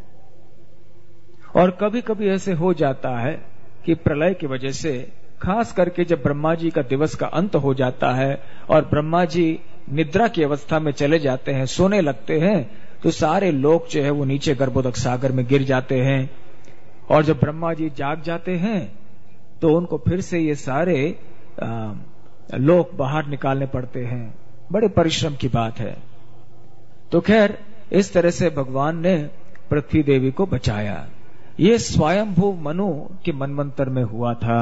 और कभी कभी ऐसे हो जाता है कि प्रलय की वजह से, खास करके जब ब्रह्मा जी का दिवस का अंत हो जाता है और ब्रह्मा जी निद्रा की अवस्था में चले जाते हैं, सोने लगते हैं, तो सारे लोक जो है वो नीचे गर्भोदक सागर में गिर जाते हैं। और जब ब्रह्मा जी जाग जाते हैं तो उनको फिर से ये सारे आ, लोक बाहर निकालने पड़ते हैं। बड़े परिश्रम की बात है। तो खैर, इस तरह से भगवान ने पृथ्वी देवी को बचाया। ये स्वयंभू मनु के मनवंतर में हुआ था।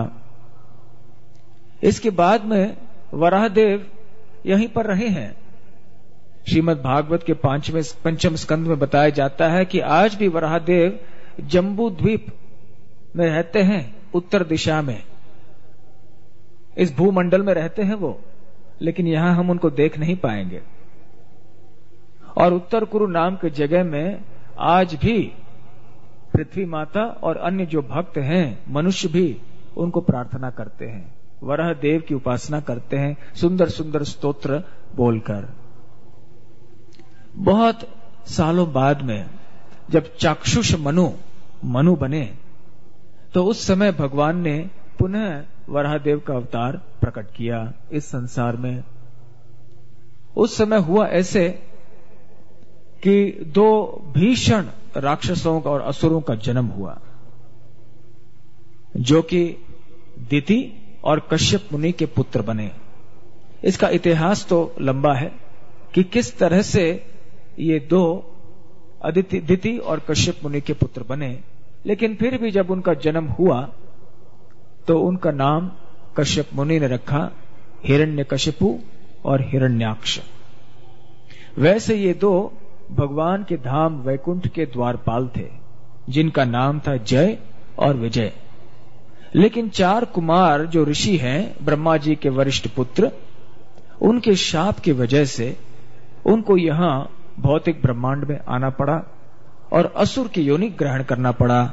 इसके बाद में वराहदेव यहीं पर रहे हैं। श्रीमद् भागवत के पांचवें पंचम स्कंद में बताया जाता है कि आज भी वराहदेव जम्बू द्वीप में रहते हैं, उत्तर दिशा में। इस भूमंडल में रहते हैं वो, लेकिन यहां हम उनको देख नहीं पाएंगे। और उत्तर कुरु नाम के जगह में आज भी पृथ्वी माता और अन्य जो भक्त हैं, मनुष्य भी उनको प्रार्थना करते हैं, वराह देव की उपासना करते हैं, सुंदर सुंदर स्तोत्र बोलकर। बहुत सालों बाद में जब चाक्षुष मनु मनु बने, तो उस समय भगवान ने पुनः वराहदेव का अवतार प्रकट किया इस संसार में। उस समय हुआ ऐसे कि दो भीषण राक्षसों का और असुरों का जन्म हुआ, जो कि दिति और कश्यप मुनि के पुत्र बने। इसका इतिहास तो लंबा है कि किस तरह से ये दो अदिति दिति और कश्यप मुनि के पुत्र बने, लेकिन फिर भी जब उनका जन्म हुआ तो उनका नाम कश्यप मुनि ने रखा हिरण्यकशिपु और हिरण्याक्ष। वैसे ये दो भगवान के धाम वैकुंठ के द्वारपाल थे, जिनका नाम था जय और विजय। लेकिन चार कुमार जो ऋषि हैं, ब्रह्मा जी के वरिष्ठ पुत्र, उनके शाप की वजह से उनको यहां भौतिक ब्रह्मांड में आना पड़ा और असुर की योनि ग्रहण करना पड़ा।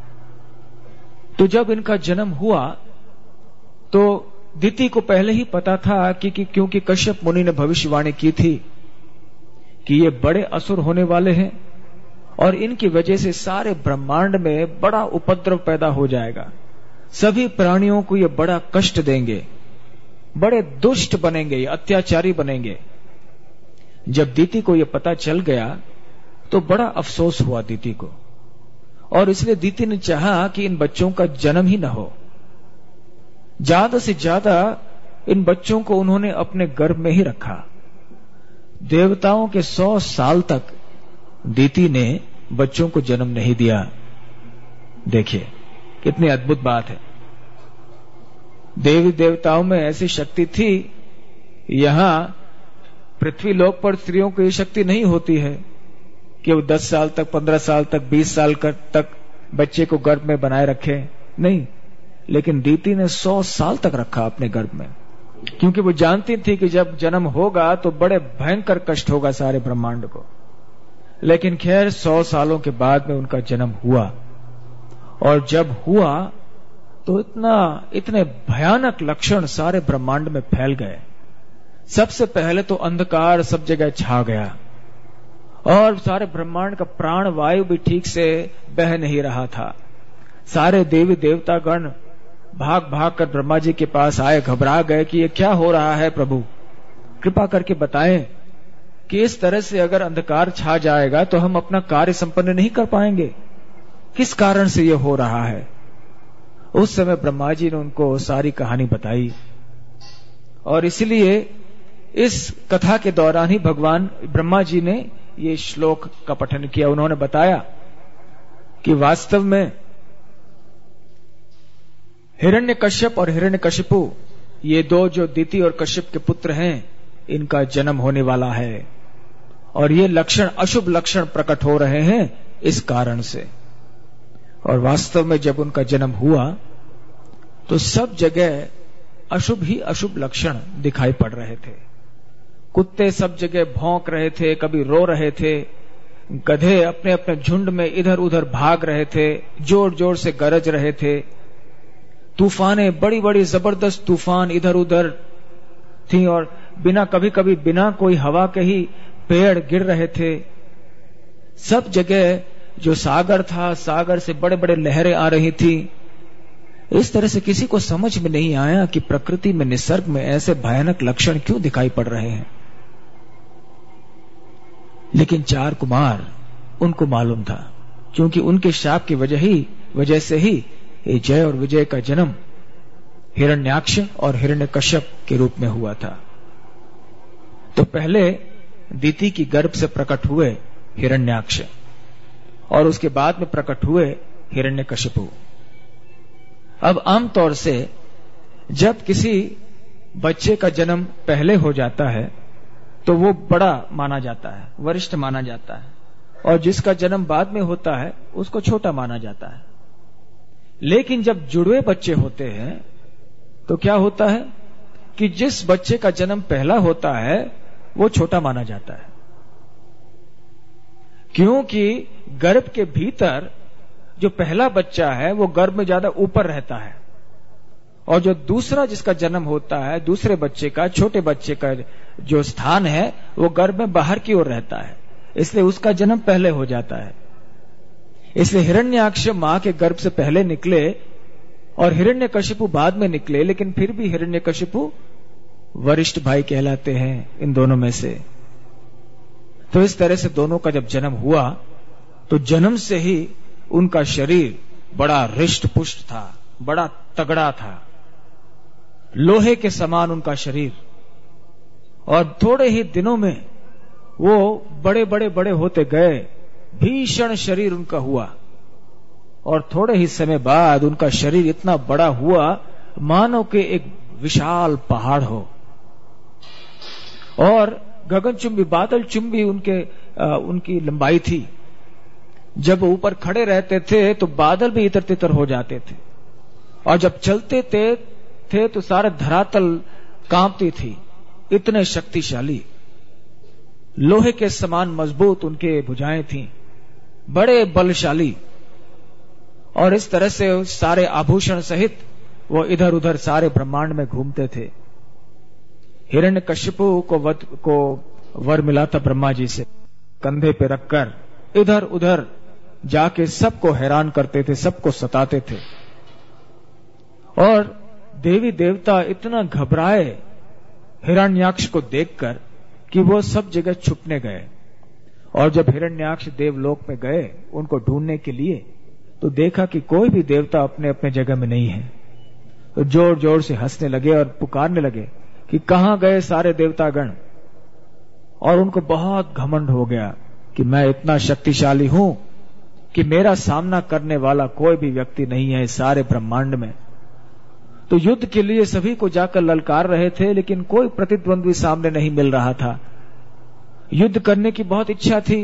तो जब इनका जन्म हुआ तो दिति को पहले ही पता था कि, कि क्योंकि कश्यप मुनि ने भविष्यवाणी की थी कि ये बड़े असुर होने वाले हैं और इनकी वजह से सारे ब्रह्मांड में बड़ा उपद्रव पैदा हो जाएगा, सभी प्राणियों को ये बड़ा कष्ट देंगे, बड़े दुष्ट बनेंगे, ये अत्याचारी बनेंगे। जब दिति को यह पता चल गया तो बड़ा अफसोस हुआ दिति को, और इसलिए दिति ने चाहा कि इन बच्चों का जन्म ही न हो। ज्यादा से ज्यादा इन बच्चों को उन्होंने अपने गर्भ में ही रखा। देवताओं के सौ साल तक दिति ने बच्चों को जन्म नहीं दिया। देखिए कितनी अद्भुत बात है। देवी देवताओं में ऐसी शक्ति थी, यहां पृथ्वी लोक पर स्त्रियों को ये शक्ति नहीं होती है कि वो दस साल तक, पंद्रह साल तक, बीस साल तक बच्चे को गर्भ में बनाए रखे, नहीं। लेकिन दिति ने सौ साल तक रखा अपने गर्भ में, क्योंकि वो जानती थी कि जब जन्म होगा तो बड़े भयंकर कष्ट होगा सारे ब्रह्मांड को। लेकिन खैर सौ सालों के बाद में उनका जन्म हुआ, और जब हुआ तो इतना इतने भयानक लक्षण सारे ब्रह्मांड में फैल गए। सबसे पहले तो अंधकार सब जगह छा गया और सारे ब्रह्मांड का प्राण वायु भी ठीक से बह नहीं रहा था। सारे देवी देवता गण भाग भाग कर ब्रह्मा जी के पास आए, घबरा गए कि ये क्या हो रहा है प्रभु, कृपा करके बताएं कि इस तरह से अगर अंधकार छा जाएगा तो हम अपना कार्य संपन्न नहीं कर पाएंगे, किस कारण से ये हो रहा है। उस समय ब्रह्मा जी ने उनको सारी कहानी बताई, और इसलिए इस कथा के दौरान ही भगवान ब्रह्मा जी ने ये श्लोक का पठन किया। उन्होंने बताया कि वास्तव में हिरण्यकश्यप और हिरण्यकशिपु, ये दो जो दिति और कश्यप के पुत्र हैं, इनका जन्म होने वाला है, और ये लक्षण अशुभ लक्षण प्रकट हो रहे हैं इस कारण से। और वास्तव में जब उनका जन्म हुआ तो सब जगह अशुभ ही अशुभ लक्षण दिखाई पड़ रहे थे। कुत्ते सब जगह भौंक रहे थे, कभी रो रहे थे, गधे अपने अपने झुंड में इधर उधर भाग रहे थे, जोर जोर से गरज रहे थे, तूफाने बड़ी बड़ी जबरदस्त तूफान इधर उधर थी, और बिना कभी कभी बिना कोई हवा के ही पेड़ गिर रहे थे। सब जगह जो सागर था, सागर से बड़े बड़े लहरें आ रही थी। इस तरह से किसी को समझ में नहीं आया कि प्रकृति में, निसर्ग में ऐसे भयानक लक्षण क्यों दिखाई पड़ रहे हैं। लेकिन चार कुमार, उनको मालूम था, क्योंकि उनके शाप की वजह ही वजह से ही ये जय और विजय का जन्म हिरण्याक्ष और हिरण्यकश्यप के रूप में हुआ था। तो पहले दिति की गर्भ से प्रकट हुए हिरण्याक्ष, और उसके बाद में प्रकट हुए हिरण्यकशिपु। अब आमतौर से जब किसी बच्चे का जन्म पहले हो जाता है तो वो बड़ा माना जाता है, वरिष्ठ माना जाता है, और जिसका जन्म बाद में होता है उसको छोटा माना जाता है। लेकिन जब जुड़वे बच्चे होते हैं तो क्या होता है कि जिस बच्चे का जन्म पहला होता है वो छोटा माना जाता है, क्योंकि गर्भ के भीतर जो पहला बच्चा है वो गर्भ में ज्यादा ऊपर रहता है, और जो दूसरा जिसका जन्म होता है, दूसरे बच्चे का, छोटे बच्चे का जो स्थान है वो गर्भ में बाहर की ओर रहता है, इसलिए उसका जन्म पहले हो जाता है। इसलिए हिरण्याक्ष मां के गर्भ से पहले निकले और हिरण्यकशिपु बाद में निकले, लेकिन फिर भी हिरण्यकशिपु वरिष्ठ भाई कहलाते हैं इन दोनों में से। तो इस तरह से दोनों का जब जन्म हुआ तो जन्म से ही उनका शरीर बड़ा रिष्ट पुष्ट था, बड़ा तगड़ा था, लोहे के समान उनका शरीर, और थोड़े ही दिनों में वो बड़े बड़े बड़े होते गए, भीषण शरीर उनका हुआ, और थोड़े ही समय बाद उनका शरीर इतना बड़ा हुआ मानो कि एक विशाल पहाड़ हो, और गगनचुंबी, बादल चुंबी उनके आ, उनकी लंबाई थी। जब वो ऊपर खड़े रहते थे तो बादल भी इतर तितर हो जाते थे, और जब चलते थे, थे तो सारे धरातल कांपती थी, इतने शक्तिशाली, लोहे के समान मजबूत उनके भुजाएं थीं, बड़े बलशाली, और इस तरह से सारे आभूषण सहित वो इधर उधर सारे ब्रह्मांड में घूमते थे। हिरण्यकशिपु को वध को वर मिला था ब्रह्मा जी से, कंधे पे रखकर इधर उधर जाके सबको हैरान करते थे, सबको सताते थे। और देवी देवता इतना घबराए हिरण्याक्ष को देखकर कि वो सब जगह छुपने गए। और जब हिरण्याक्ष देवलोक में गए उनको ढूंढने के लिए, तो देखा कि कोई भी देवता अपने अपने जगह में नहीं है। तो जोर जोर से हंसने लगे और पुकारने लगे कि कहां गए सारे देवतागण। और उनको बहुत घमंड हो गया कि मैं इतना शक्तिशाली हूं कि मेरा सामना करने वाला कोई भी व्यक्ति नहीं है सारे ब्रह्मांड में। तो युद्ध के लिए सभी को जाकर ललकार रहे थे, लेकिन कोई प्रतिद्वंद्वी सामने नहीं मिल रहा था। युद्ध करने की बहुत इच्छा थी,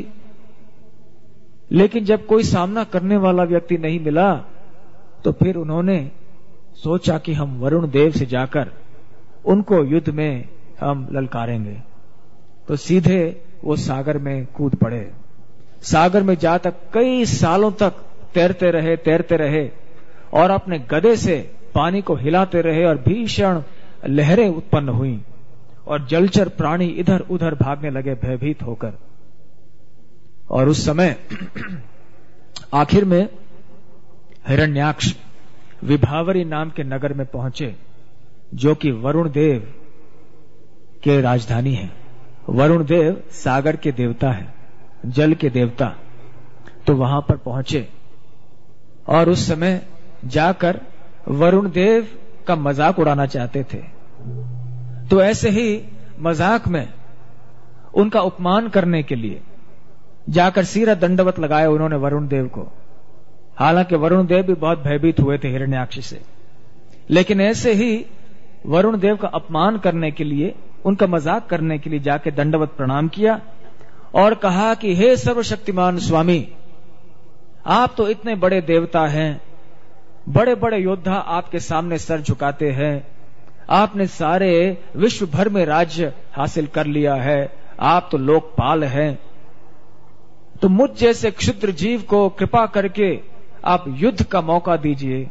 लेकिन जब कोई सामना करने वाला व्यक्ति नहीं मिला, तो फिर उन्होंने सोचा कि हम वरुण देव से जाकर उनको युद्ध में हम ललकारेंगे। तो सीधे वो सागर में कूद पड़े। सागर में जा तक कई सालों तक तैरते रहे तैरते रहे और अपने गदे से पानी को हिलाते रहे, और भीषण लहरें उत्पन्न हुई और जलचर प्राणी इधर उधर भागने लगे भयभीत होकर। और उस समय आखिर में हिरण्याक्ष विभावरी नाम के नगर में पहुंचे, जो कि वरुण देव के राजधानी है। वरुण देव सागर के देवता है, जल के देवता। तो वहां पर पहुंचे और उस समय जाकर वरुण देव का मजाक उड़ाना चाहते थे। तो ऐसे ही मजाक में उनका उपमान करने के लिए जाकर सीधा दंडवत लगाया उन्होंने वरुण देव को। हालांकि वरुण देव भी बहुत भयभीत हुए थे हिरण्याक्ष से, लेकिन ऐसे ही वरुण देव का अपमान करने के लिए, उनका मजाक करने के लिए जाके दंडवत प्रणाम किया और कहा कि हे सर्वशक्तिमान स्वामी, आप तो इतने बड़े देवता हैं, बड़े बड़े योद्धा आपके सामने सर झुकाते हैं, आपने सारे विश्व भर में राज्य हासिल कर लिया है, आप तो लोकपाल हैं, तो मुझ जैसे क्षुद्र जीव को कृपा करके आप युद्ध का मौका दीजिए।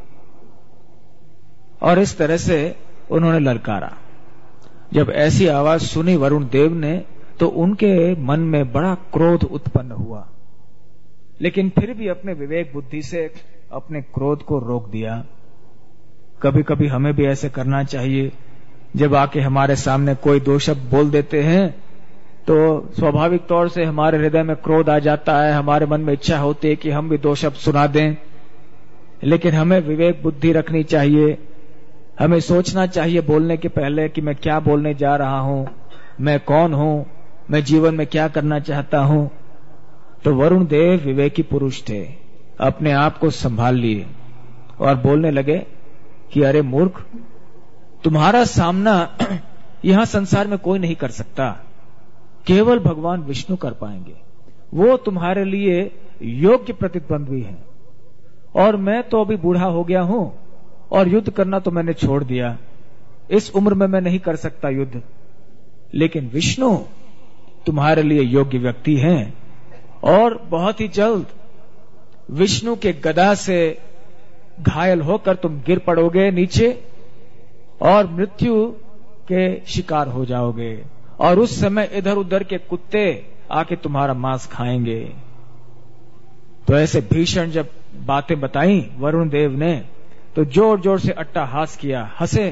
और इस तरह से उन्होंने ललकारा। जब ऐसी आवाज सुनी वरुण देव ने, तो उनके मन में बड़ा क्रोध उत्पन्न हुआ, लेकिन फिर भी अपने विवेक बुद्धि से अपने क्रोध को रोक दिया। कभी कभी हमें भी ऐसे करना चाहिए। जब आके हमारे सामने कोई दो शब्द बोल देते हैं, तो स्वाभाविक तौर से हमारे हृदय में क्रोध आ जाता है, हमारे मन में इच्छा होती है कि हम भी दो शब्द सुना दें। लेकिन हमें विवेक बुद्धि रखनी चाहिए, हमें सोचना चाहिए बोलने के पहले कि मैं क्या बोलने जा रहा हूं, मैं कौन हूं, मैं जीवन में क्या करना चाहता हूं। तो वरुण देव विवेकी पुरुष थे, अपने आप को संभाल लिए और बोलने लगे कि अरे मूर्ख, तुम्हारा सामना यहां संसार में कोई नहीं कर सकता, केवल भगवान विष्णु कर पाएंगे। वो तुम्हारे लिए योग्य प्रतिद्वंद्वी हैं, और मैं तो अभी बूढ़ा हो गया हूं और युद्ध करना तो मैंने छोड़ दिया। इस उम्र में मैं नहीं कर सकता युद्ध, लेकिन विष्णु तुम्हारे लिए योग्य व्यक्ति हैं, और बहुत ही जल्द विष्णु के गदा से घायल होकर तुम गिर पड़ोगे नीचे और मृत्यु के शिकार हो जाओगे, और उस समय इधर उधर के कुत्ते आके तुम्हारा मांस खाएंगे। तो ऐसे भीषण जब बातें बताई वरुण देव ने, तो जोर जोर से अट्टहास किया, हंसे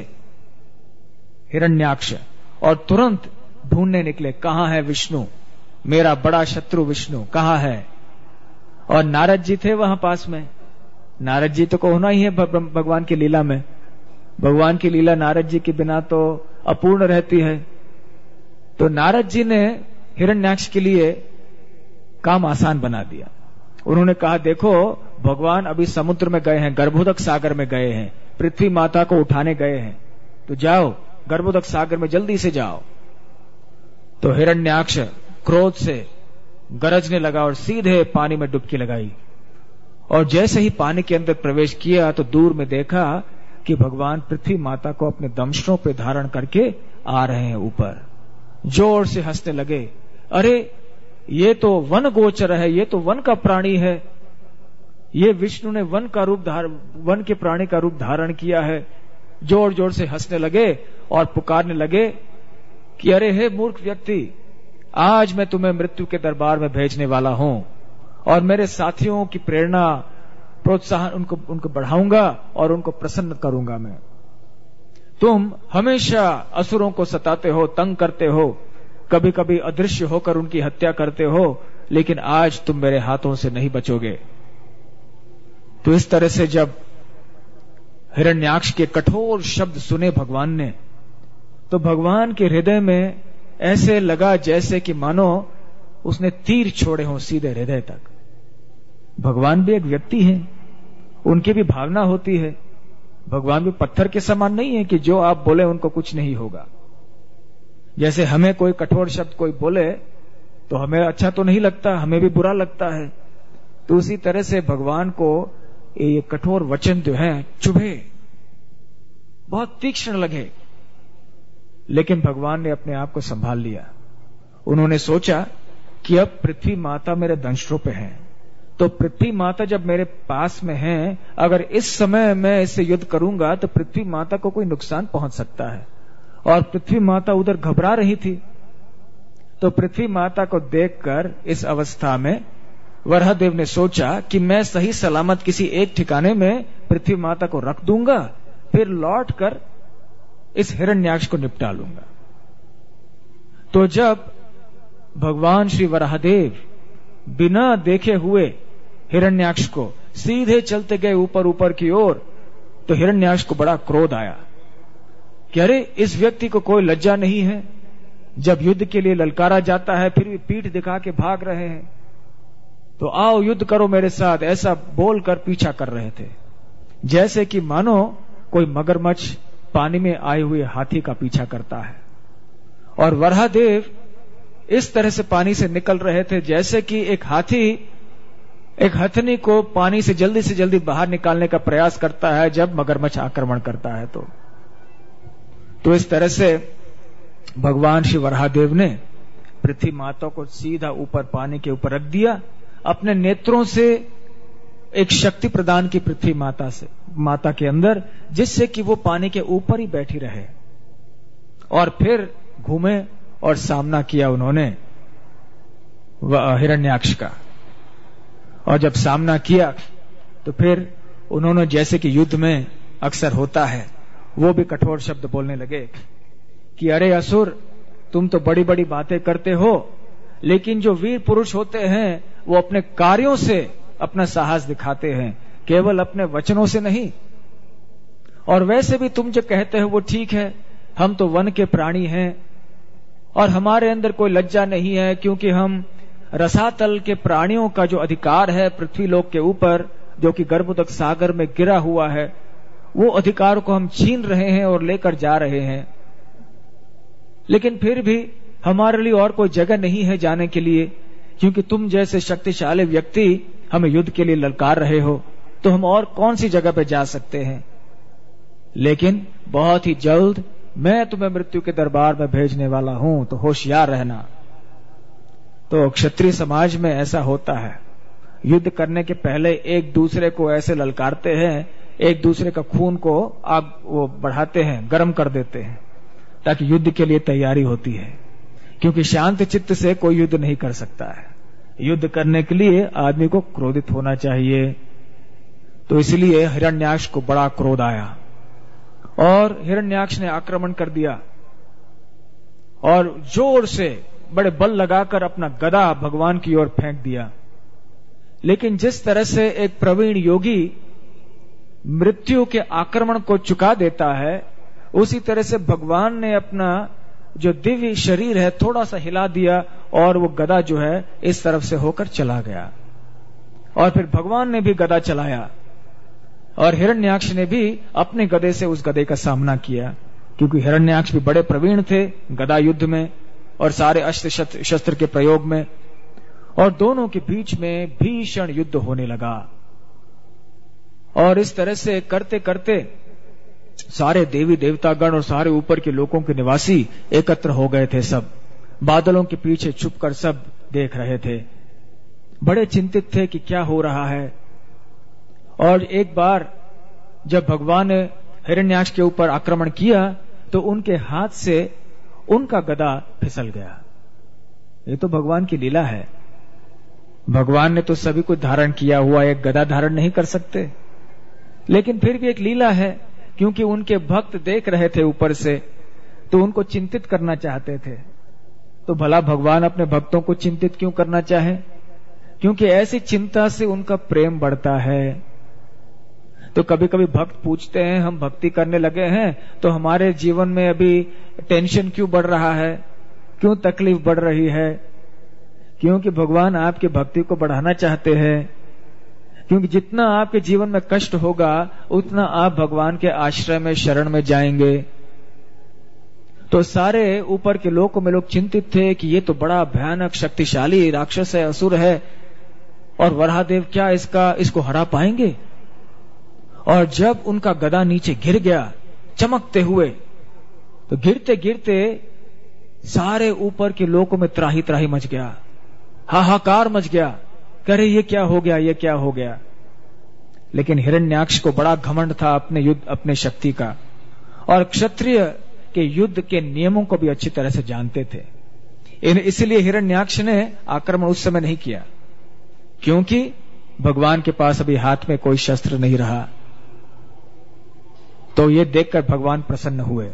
हिरण्याक्ष और तुरंत ढूंढने निकले, कहां है विष्णु, मेरा बड़ा शत्रु विष्णु कहां है। और नारद जी थे वहां पास में। नारद जी तो को होना ही है भगवान की लीला में, भगवान की लीला नारद जी के बिना तो अपूर्ण रहती है। तो नारद जी ने हिरण्याक्ष के लिए काम आसान बना दिया। उन्होंने कहा, देखो भगवान अभी समुद्र में गए हैं, गर्भोदक सागर में गए हैं, पृथ्वी माता को उठाने गए हैं, तो जाओ गर्भोदक सागर में जल्दी से जाओ। तो हिरण्याक्ष क्रोध से गरजने लगा और सीधे पानी में डुबकी लगाई, और जैसे ही पानी के अंदर प्रवेश किया तो दूर में देखा कि भगवान पृथ्वी माता को अपने दंष्ट्रों पे धारण करके आ रहे हैं ऊपर। जोर से हंसने लगे। अरे ये तो वन गोचर है, ये तो वन का प्राणी है, ये विष्णु ने वन का रूप धारण वन के प्राणी का रूप धारण किया है। जोर जोर से हंसने लगे और पुकारने लगे कि अरे हे मूर्ख व्यक्ति, आज मैं तुम्हें मृत्यु के दरबार में भेजने वाला हूं और मेरे साथियों की प्रेरणा प्रोत्साहन उनको उनको बढ़ाऊंगा और उनको प्रसन्न करूंगा। मैं तुम हमेशा असुरों को सताते हो, तंग करते हो, कभी कभी अदृश्य होकर उनकी हत्या करते हो, लेकिन आज तुम मेरे हाथों से नहीं बचोगे। तो इस तरह से जब हिरण्याक्ष के कठोर शब्द सुने भगवान ने, तो भगवान के हृदय में ऐसे लगा जैसे कि मानो उसने तीर छोड़े हों सीधे हृदय तक। भगवान भी एक व्यक्ति है, उनकी भी भावना होती है। भगवान भी पत्थर के समान नहीं है कि जो आप बोले उनको कुछ नहीं होगा। जैसे हमें कोई कठोर शब्द कोई बोले तो हमें अच्छा तो नहीं लगता, हमें भी बुरा लगता है। तो उसी तरह से भगवान को ये कठोर वचन जो है चुभे, बहुत तीक्ष्ण लगे, लेकिन भगवान ने अपने आप को संभाल लिया। उन्होंने सोचा कि अब पृथ्वी माता मेरे दंष्ट्रों पे है, तो पृथ्वी माता जब मेरे पास में है, अगर इस समय मैं इससे युद्ध करूंगा तो पृथ्वी माता को कोई नुकसान पहुंच सकता है। और पृथ्वी माता उधर घबरा रही थी, तो पृथ्वी माता को देखकर इस अवस्था में वराहदेव ने सोचा कि मैं सही सलामत किसी एक ठिकाने में पृथ्वी माता को रख दूंगा, फिर लौट कर इस हिरण्याक्ष को निपटा लूंगा। तो जब भगवान श्री वराहदेव बिना देखे हुए हिरण्याक्ष को सीधे चलते गए ऊपर ऊपर की ओर, तो हिरण्याक्ष को बड़ा क्रोध आया कि अरे इस व्यक्ति को कोई लज्जा नहीं है, जब युद्ध के लिए ललकारा जाता है फिर भी पीठ दिखा के भाग रहे हैं, तो आओ युद्ध करो मेरे साथ, ऐसा बोलकर पीछा कर रहे थे, जैसे कि मानो कोई मगरमच्छ पानी में आए हुए हाथी का पीछा करता है। और वराहदेव इस तरह से पानी से निकल रहे थे जैसे कि एक हाथी एक हथनी को पानी से जल्दी से जल्दी बाहर निकालने का प्रयास करता है जब मगरमच्छ आक्रमण करता है। तो तो इस तरह से भगवान श्री वराहदेव ने पृथ्वी माता को सीधा ऊपर पानी के ऊपर रख दिया, अपने नेत्रों से एक शक्ति प्रदान की पृथ्वी माता से माता के अंदर, जिससे कि वो पानी के ऊपर ही बैठी रहे। और फिर घूमे और सामना किया उन्होंने हिरण्याक्ष का। और जब सामना किया तो फिर उन्होंने, जैसे कि युद्ध में अक्सर होता है, वो भी कठोर शब्द बोलने लगे कि अरे असुर, तुम तो बड़ी बड़ी बातें करते हो, लेकिन जो वीर पुरुष होते हैं वो अपने कार्यों से अपना साहस दिखाते हैं, केवल अपने वचनों से नहीं। और वैसे भी तुम जो कहते हो वो ठीक है, हम तो वन के प्राणी हैं और हमारे अंदर कोई लज्जा नहीं है, क्योंकि हम रसातल के प्राणियों का जो अधिकार है पृथ्वी लोक के ऊपर, जो कि गर्भोदक सागर में गिरा हुआ है, वो अधिकार को हम छीन रहे हैं और लेकर जा रहे हैं। लेकिन फिर भी हमारे लिए और कोई जगह नहीं है जाने के लिए, क्योंकि तुम जैसे शक्तिशाली व्यक्ति हमें युद्ध के लिए ललकार रहे हो, तो हम और कौन सी जगह पे जा सकते हैं। लेकिन बहुत ही जल्द मैं तुम्हें मृत्यु के दरबार में भेजने वाला हूं, तो होशियार रहना। तो क्षत्रिय समाज में ऐसा होता है, युद्ध करने के पहले एक दूसरे को ऐसे ललकारते हैं, एक दूसरे का खून को आग वो बढ़ाते हैं, गर्म कर देते हैं, ताकि युद्ध के लिए तैयारी होती है। क्योंकि शांत चित्त से कोई युद्ध नहीं कर सकता है, युद्ध करने के लिए आदमी को क्रोधित होना चाहिए। तो इसलिए हिरण्याक्ष को बड़ा क्रोध आया और हिरण्याक्ष ने आक्रमण कर दिया और जोर से बड़े बल लगाकर अपना गदा भगवान की ओर फेंक दिया। लेकिन जिस तरह से एक प्रवीण योगी मृत्यु के आक्रमण को चुका देता है, उसी तरह से भगवान ने अपना जो दिव्य शरीर है थोड़ा सा हिला दिया और वो गदा जो है इस तरफ से होकर चला गया। और फिर भगवान ने भी गदा चलाया और हिरण्याक्ष ने भी अपने गदे से उस गदे का सामना किया, क्योंकि हिरण्याक्ष भी बड़े प्रवीण थे गदा युद्ध में और सारे अस्त्र शस्त्र के प्रयोग में। और दोनों के बीच में भीषण युद्ध होने लगा। और इस तरह से करते करते सारे देवी देवतागण और सारे ऊपर के लोगों के निवासी एकत्र हो गए थे सब, बादलों के पीछे छुपकर सब देख रहे थे, बड़े चिंतित थे कि क्या हो रहा है। और एक बार जब भगवान ने हिरण्याक्ष के ऊपर आक्रमण किया तो उनके हाथ से उनका गदा फिसल गया। ये तो भगवान की लीला है। भगवान ने तो सभी कुछ धारण किया हुआ, एक गदा धारण नहीं कर सकते, लेकिन फिर भी एक लीला है, क्योंकि उनके भक्त देख रहे थे ऊपर से, तो उनको चिंतित करना चाहते थे। तो भला भगवान अपने भक्तों को चिंतित क्यों करना चाहे? क्योंकि ऐसी चिंता से उनका प्रेम बढ़ता है। तो कभी कभी भक्त पूछते हैं, हम भक्ति करने लगे हैं तो हमारे जीवन में अभी टेंशन क्यों बढ़ रहा है, क्यों तकलीफ बढ़ रही है? क्योंकि भगवान आपकी भक्ति को बढ़ाना चाहते हैं। क्योंकि जितना आपके जीवन में कष्ट होगा उतना आप भगवान के आश्रय में, शरण में जाएंगे। तो सारे ऊपर के लोगों में लोग चिंतित थे कि ये तो बड़ा भयानक शक्तिशाली राक्षस है, असुर है, और वराहदेव क्या इसका इसको हरा पाएंगे? और जब उनका गदा नीचे गिर गया चमकते हुए, तो गिरते गिरते सारे ऊपर के लोगों में त्राही त्राही मच गया, हाहाकार मच गया। कह रहे ये क्या हो गया, ये क्या हो गया? लेकिन हिरण्याक्ष को बड़ा घमंड था अपने युद्ध, अपने शक्ति का, और क्षत्रिय के युद्ध के नियमों को भी अच्छी तरह से जानते थे। इसलिए हिरण्याक्ष ने आक्रमण उस समय नहीं किया, क्योंकि भगवान के पास अभी हाथ में कोई शस्त्र नहीं रहा। तो ये देखकर भगवान प्रसन्न हुए।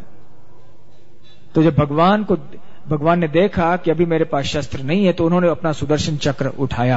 तो जब भगवान को भगवान ने देखा कि अभी मेरे पास शस्त्र नहीं है, तो उन्होंने अपना सुदर्शन चक्र उठाया,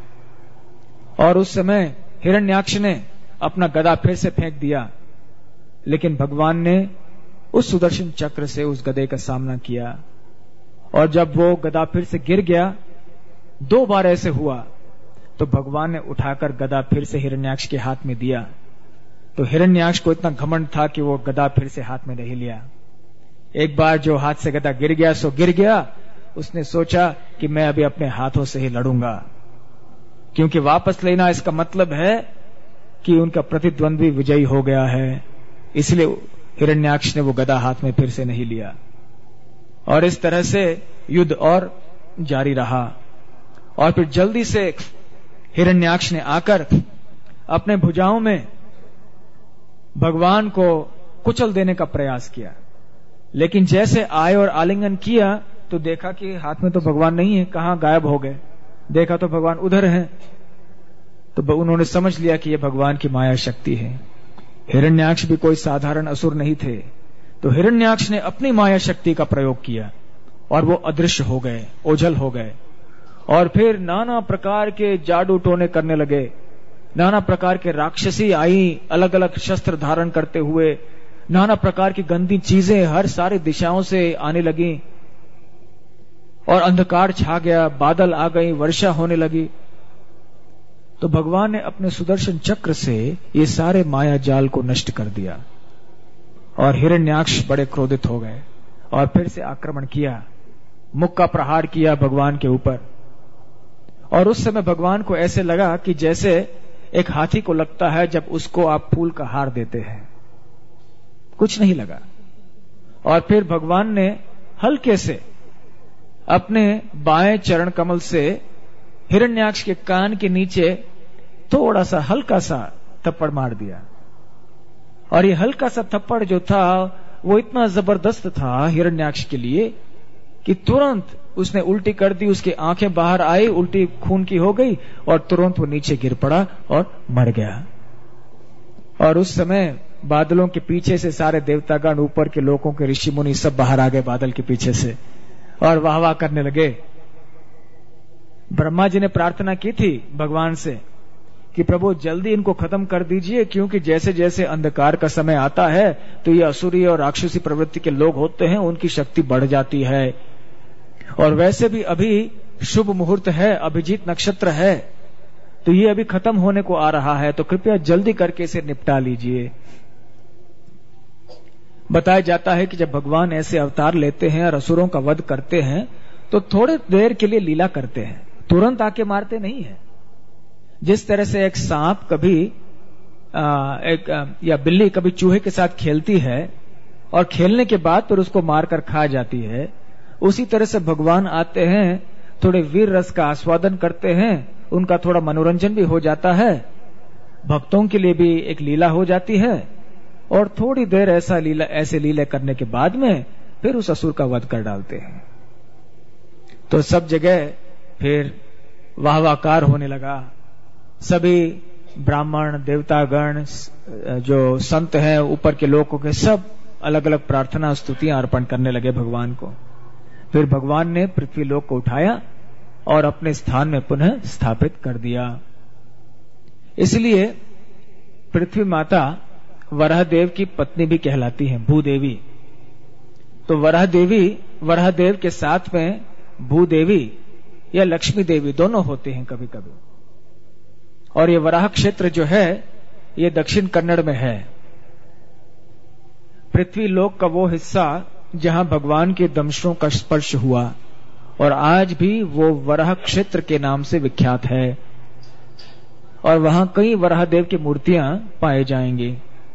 और उस समय हिरण्याक्ष ने अपना गदा फिर से फेंक दिया। लेकिन भगवान ने उस सुदर्शन चक्र से उस गदे का सामना किया, और जब वो गदा फिर से गिर गया, दो बार ऐसे हुआ, तो भगवान ने उठाकर गदा फिर से हिरण्याक्ष के हाथ में दिया। तो हिरण्याक्ष को इतना घमंड था कि वो गदा फिर से हाथ में नहीं लिया। एक बार जो हाथ से गदा गिर गया सो गिर गया। उसने सोचा कि मैं अभी अपने हाथों से ही लड़ूंगा, क्योंकि वापस लेना इसका मतलब है कि उनका प्रतिद्वंद्वी विजयी हो गया है। इसलिए हिरण्याक्ष ने वो गदा हाथ में फिर से नहीं लिया, और इस तरह से युद्ध और जारी रहा। और फिर जल्दी से हिरण्याक्ष ने आकर अपने भुजाओं में भगवान को कुचल देने का प्रयास किया। लेकिन जैसे आए और आलिंगन किया तो देखा कि हाथ में तो भगवान नहीं है, कहां गायब हो गए। देखा तो भगवान उधर हैं। तो उन्होंने समझ लिया कि यह भगवान की माया शक्ति है। हिरण्याक्ष भी कोई साधारण असुर नहीं थे। तो हिरण्याक्ष ने अपनी माया शक्ति का प्रयोग किया, और वो अदृश्य हो गए, ओझल हो गए। और फिर नाना प्रकार के जादू टोने करने लगे। नाना प्रकार के राक्षसी आई, अलग अलग शस्त्र धारण करते हुए। नाना प्रकार की गंदी चीजें हर सारी दिशाओं से आने लगी, और अंधकार छा गया, बादल आ गई, वर्षा होने लगी। तो भगवान ने अपने सुदर्शन चक्र से ये सारे माया जाल को नष्ट कर दिया, और हिरण्याक्ष बड़े क्रोधित हो गए, और फिर से आक्रमण किया, मुक्का प्रहार किया भगवान के ऊपर। और उस समय भगवान को ऐसे लगा कि जैसे एक हाथी को लगता है जब उसको आप फूल का हार देते हैं, कुछ नहीं लगा। और फिर भगवान ने हल्के से अपने बाएं चरण कमल से हिरण्याक्ष के कान के नीचे थोड़ा सा हल्का सा थप्पड़ मार दिया। और ये हल्का सा थप्पड़ जो था वो इतना जबरदस्त था हिरण्याक्ष के लिए कि तुरंत उसने उल्टी कर दी, उसकी आंखें बाहर आई, उल्टी खून की हो गई, और तुरंत वो नीचे गिर पड़ा और मर गया। और उस समय बादलों के पीछे से सारे देवतागण, ऊपर के लोगों के ऋषि मुनि सब बाहर आ गए बादल के पीछे से, और वाह वाह करने लगे। ब्रह्मा जी ने प्रार्थना की थी भगवान से कि प्रभु जल्दी इनको खत्म कर दीजिए, क्योंकि जैसे जैसे अंधकार का समय आता है तो ये असुरी और राक्षसी प्रवृत्ति के लोग होते हैं, उनकी शक्ति बढ़ जाती है। और वैसे भी अभी शुभ मुहूर्त है, अभिजीत नक्षत्र है, तो ये अभी खत्म होने को आ रहा है, तो कृपया जल्दी करके इसे निपटा लीजिए। बताया जाता है कि जब भगवान ऐसे अवतार लेते हैं और असुरों का वध करते हैं तो थोड़ी देर के लिए लीला करते हैं, तुरंत आके मारते नहीं है। जिस तरह से एक सांप कभी आ, एक आ, या बिल्ली कभी चूहे के साथ खेलती है और खेलने के बाद फिर उसको मारकर खा जाती है, उसी तरह से भगवान आते हैं, थोड़े वीर रस का आस्वादन करते हैं, उनका थोड़ा मनोरंजन भी हो जाता है, भक्तों के लिए भी एक लीला हो जाती है, और थोड़ी देर ऐसा लीला ऐसे लीला करने के बाद में फिर उस असुर का वध कर डालते हैं। तो सब जगह फिर वाहवाकार होने लगा। सभी ब्राह्मण, देवतागण, जो संत हैं, ऊपर के लोगों के, सब अलग अलग प्रार्थना स्तुतियां अर्पण करने लगे भगवान को। फिर भगवान ने पृथ्वी लोक को उठाया और अपने स्थान में पुनः स्थापित कर दिया। इसलिए पृथ्वी माता वराह देव की पत्नी भी कहलाती है, भूदेवी। तो वराह देवी, वराह देव के साथ में भूदेवी या लक्ष्मी देवी दोनों होते हैं कभी कभी। और ये वराह क्षेत्र जो है ये दक्षिण कन्नड़ में है, पृथ्वी लोक का वो हिस्सा जहां भगवान के दंशों का स्पर्श हुआ, और आज भी वो वराह क्षेत्र के नाम से विख्यात है, और वहां कई वराह देव की मूर्तियां पाए जाएंगी।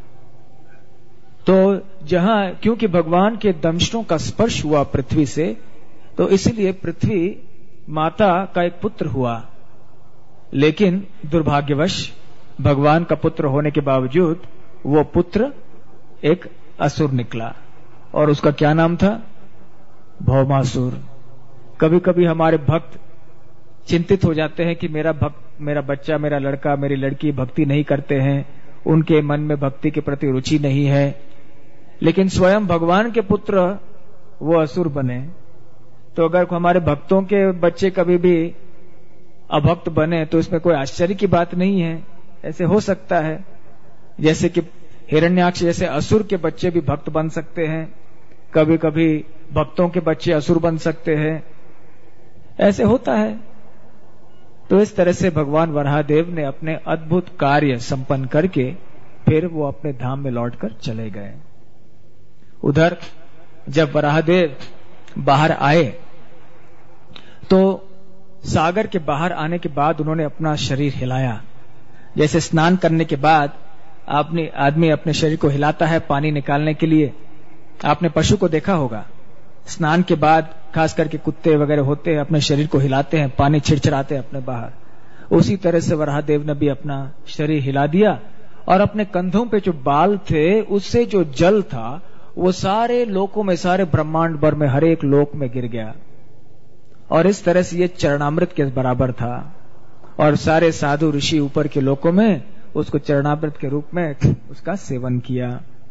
तो जहां, क्योंकि भगवान के दंशों का स्पर्श हुआ पृथ्वी से, तो इसलिए पृथ्वी माता का एक पुत्र हुआ। लेकिन दुर्भाग्यवश भगवान का पुत्र होने के बावजूद वो पुत्र एक असुर निकला, और उसका क्या नाम था? भौमासुर। कभी कभी हमारे भक्त चिंतित हो जाते हैं कि मेरा भक्त, मेरा बच्चा, मेरा लड़का, मेरी लड़की भक्ति नहीं करते हैं, उनके मन में भक्ति के प्रति रुचि नहीं है, लेकिन स्वयं भगवान के पुत्र वो असुर बने। तो अगर हमारे भक्तों के बच्चे कभी भी अभक्त बने तो इसमें कोई आश्चर्य की बात नहीं है। ऐसे हो सकता है, जैसे कि हिरण्याक्ष जैसे असुर के बच्चे भी भक्त बन सकते हैं, कभी कभी भक्तों के बच्चे असुर बन सकते हैं, ऐसे होता है। तो इस तरह से भगवान वराहदेव ने अपने अद्भुत कार्य संपन्न करके फिर वो अपने धाम में लौटकर चले गए। उधर जब वराहदेव बाहर आए तो सागर के बाहर आने के बाद उन्होंने अपना शरीर हिलाया। जैसे स्नान करने के बाद आपने आदमी अपने शरीर को हिलाता है पानी निकालने के लिए, आपने पशु को देखा होगा, स्नान के बाद खास करके कुत्ते वगैरह होते हैं अपने शरीर को हिलाते हैं, पानी छिड़छिड़ाते हैं अपने बाहर। उसी तरह से वराहदेव ने भी अपना शरीर हिला दिया, और अपने कंधों पे जो बाल थे उससे जो जल था वो सारे लोकों में, सारे ब्रह्मांड भर में, हर एक लोक में गिर गया, और इस तरह से ये चरणामृत के बराबर था। और सारे साधु ऋषि ऊपर के लोकों में उसको चरणामृत के रूप में उसका सेवन किया।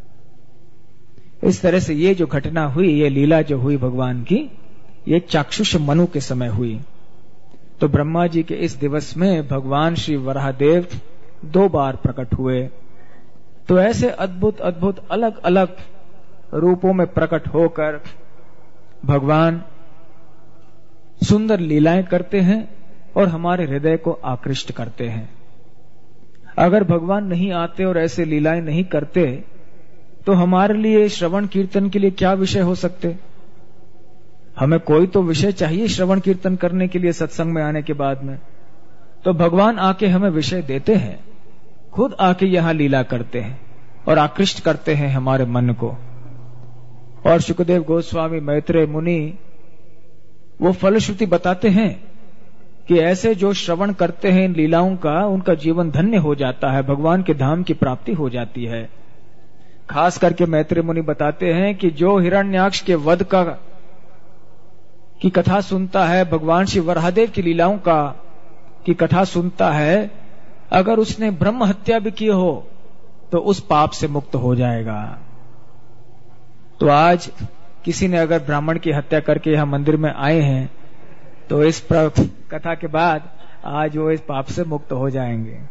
इस तरह से ये जो घटना हुई, ये लीला जो हुई भगवान की, ये चाक्षुष मनु के समय हुई। तो ब्रह्मा जी के इस दिवस में भगवान श्री वराहदेव दो बार प्रकट हुए। तो ऐसे अद्भुत अद्भुत अलग अलग रूपों में प्रकट होकर भगवान सुंदर लीलाएं करते हैं और हमारे हृदय को आकृष्ट करते हैं। अगर भगवान नहीं आते और ऐसे लीलाएं नहीं करते तो हमारे लिए श्रवण कीर्तन के लिए क्या विषय हो सकते? हमें कोई तो विषय चाहिए श्रवण कीर्तन करने के लिए, सत्संग में आने के बाद में। तो भगवान आके हमें विषय देते हैं, खुद आके यहां लीला करते हैं और आकृष्ट करते हैं हमारे मन को। और शुकदेव गोस्वामी, मैत्रेय मुनि वो फलश्रुति बताते हैं कि ऐसे जो श्रवण करते हैं इन लीलाओं का, उनका जीवन धन्य हो जाता है, भगवान के धाम की प्राप्ति हो जाती है। खास करके मैत्रेय मुनि बताते हैं कि जो हिरण्याक्ष के वध का की कथा सुनता है, भगवान श्री वराहदेव की लीलाओं का की कथा सुनता है, अगर उसने ब्रह्म हत्या भी की हो तो उस पाप से मुक्त हो जाएगा। तो आज किसी ने अगर ब्राह्मण की हत्या करके यहां मंदिर में आए हैं तो इस कथा के बाद आज वो इस पाप से मुक्त हो जाएंगे।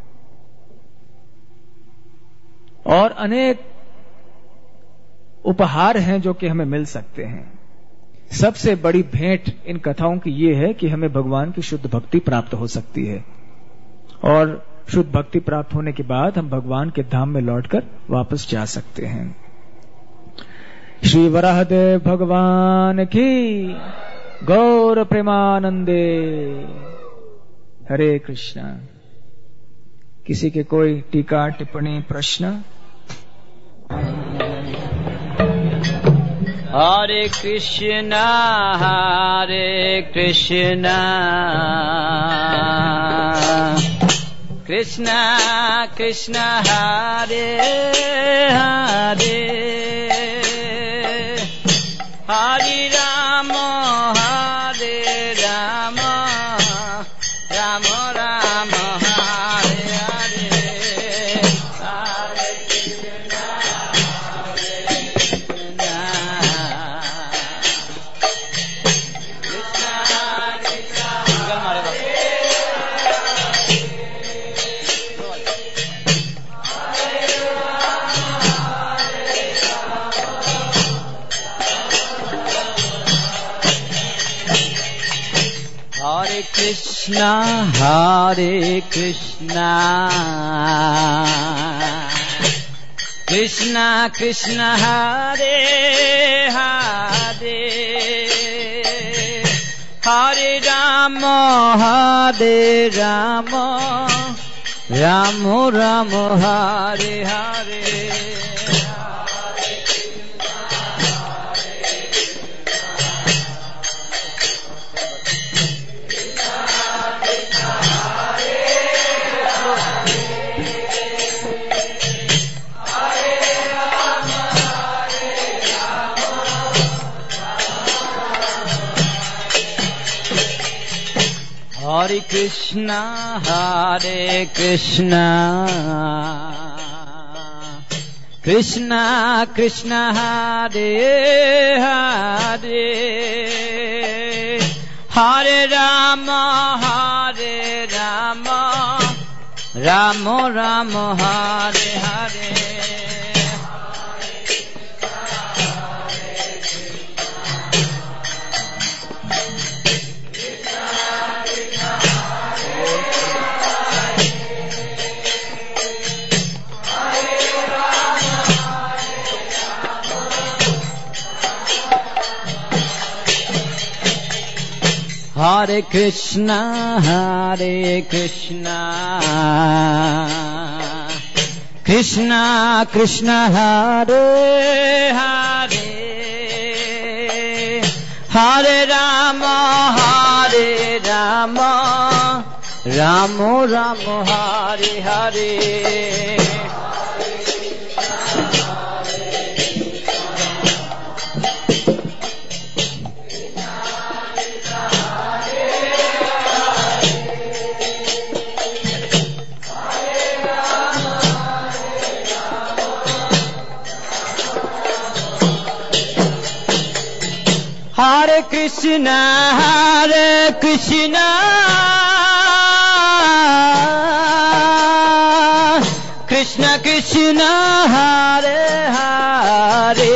और अनेक उपहार हैं जो कि हमें मिल सकते हैं। सबसे बड़ी भेंट इन कथाओं की ये है कि हमें भगवान की शुद्ध भक्ति प्राप्त हो सकती है, और शुद्ध भक्ति प्राप्त होने के बाद हम भगवान के धाम में लौटकर वापस जा सकते हैं। श्री वराहदेव भगवान की गौर प्रेमानंदे। हरे कृष्णा। किसी के कोई टीका टिप्पणी प्रश्न? Hare Krishna, Hare Krishna, Krishna Krishna, Hare Hare, Hare Rama, Hare Rama, Rama Rama, Hare Hare, Hare Krishna, Hare Krishna, Krishna Krishna, Hare Krishna, Hare Krishna, Krishna Krishna, Hare Hare, Hare Rama, Hare Rama, Rama Rama, Hare Hare, Hare Krishna, Hare Krishna, Krishna Krishna, Hare Hare, Hare Rama, Hare Rama, Rama Rama, Hare Hare, Hare Krishna, Hare Krishna, Krishna Krishna, Hare Hare, Hare Rama, Hare Rama, Rama Rama, Hare Hare, Hare Krishna, Hare Krishna, Krishna Krishna, Hare Hare,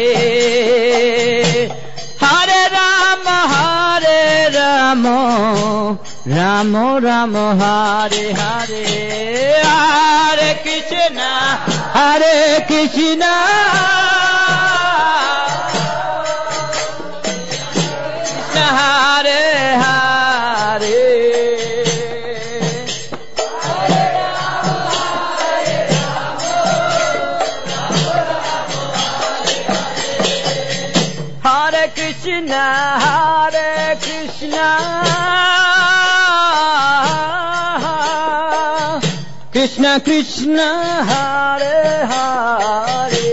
Hare Rama, Hare Rama, Rama Rama, Hare Hare, Hare Krishna, Hare Krishna, Hare Hare, Hare Krishna, Hare Krishna, Krishna Krishna, Hare Hare,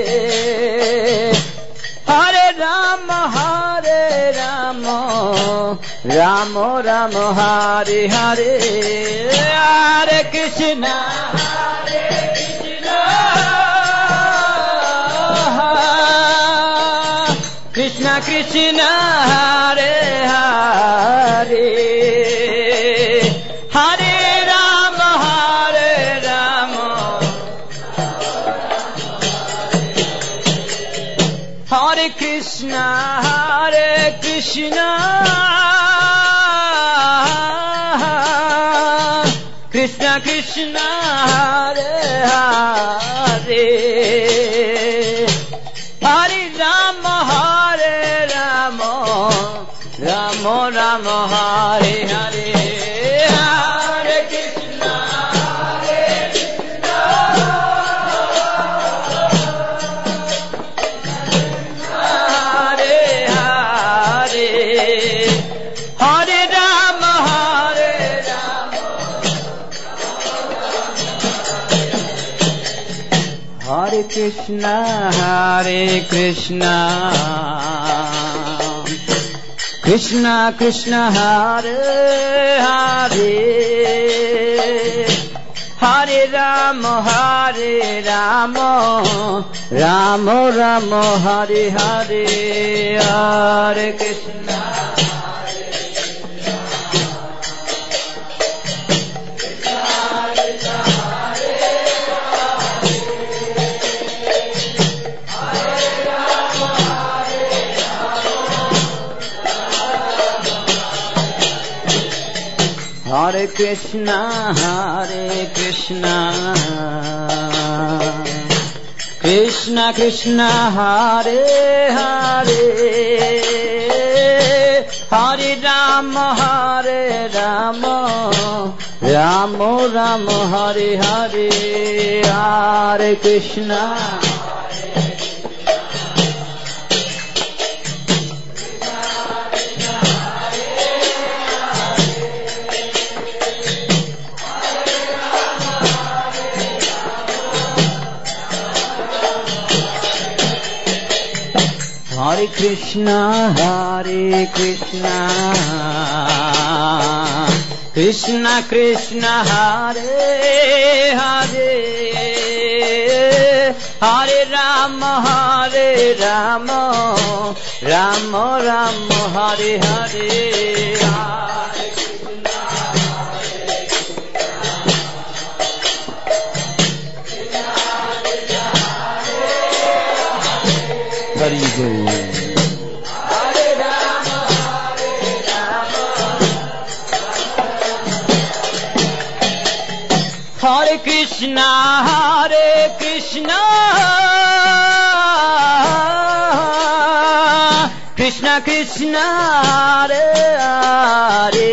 Hare Rama, Hare Rama, Rama Rama, Hare Hare, Hare Krishna, Hare Krishna, Krishna Krishna, Hare Hare, Hare Rama, Hare Rama, Hare Krishna, Hare Krishna, Krishna Krishna, Hare Hare, Hare Rama, Hare Rama, Rama Rama, Hare Hare, Hare Krishna, Hare Krishna, Hare Krishna, Hare Krishna, Krishna Krishna, Hare Hare, Hare Rama, Hare Rama, Rama Rama, Hare Hare, Hare Krishna. Hare Krishna, Hare Krishna, Krishna Krishna, Hare Hare, Hare Rama, Hare Rama, Rama Rama, Hare Hare, Hare Krishna. Hare Krishna, Hare Krishna, Krishna Krishna, Hare Hare, Hare Rama, Hare Rama, Rama Rama, Hare Hare, Hare Krishna, Hare Krishna. Hare Krishna, Hare Krishna, Krishna Krishna, Hare Hare,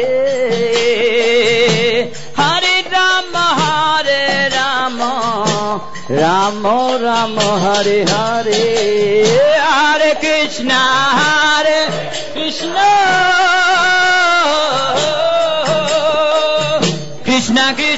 Hare Rama, Hare Rama, Rama Rama, Hare Hare, Hare Krishna, Hare Krishna, Krishna Krishna.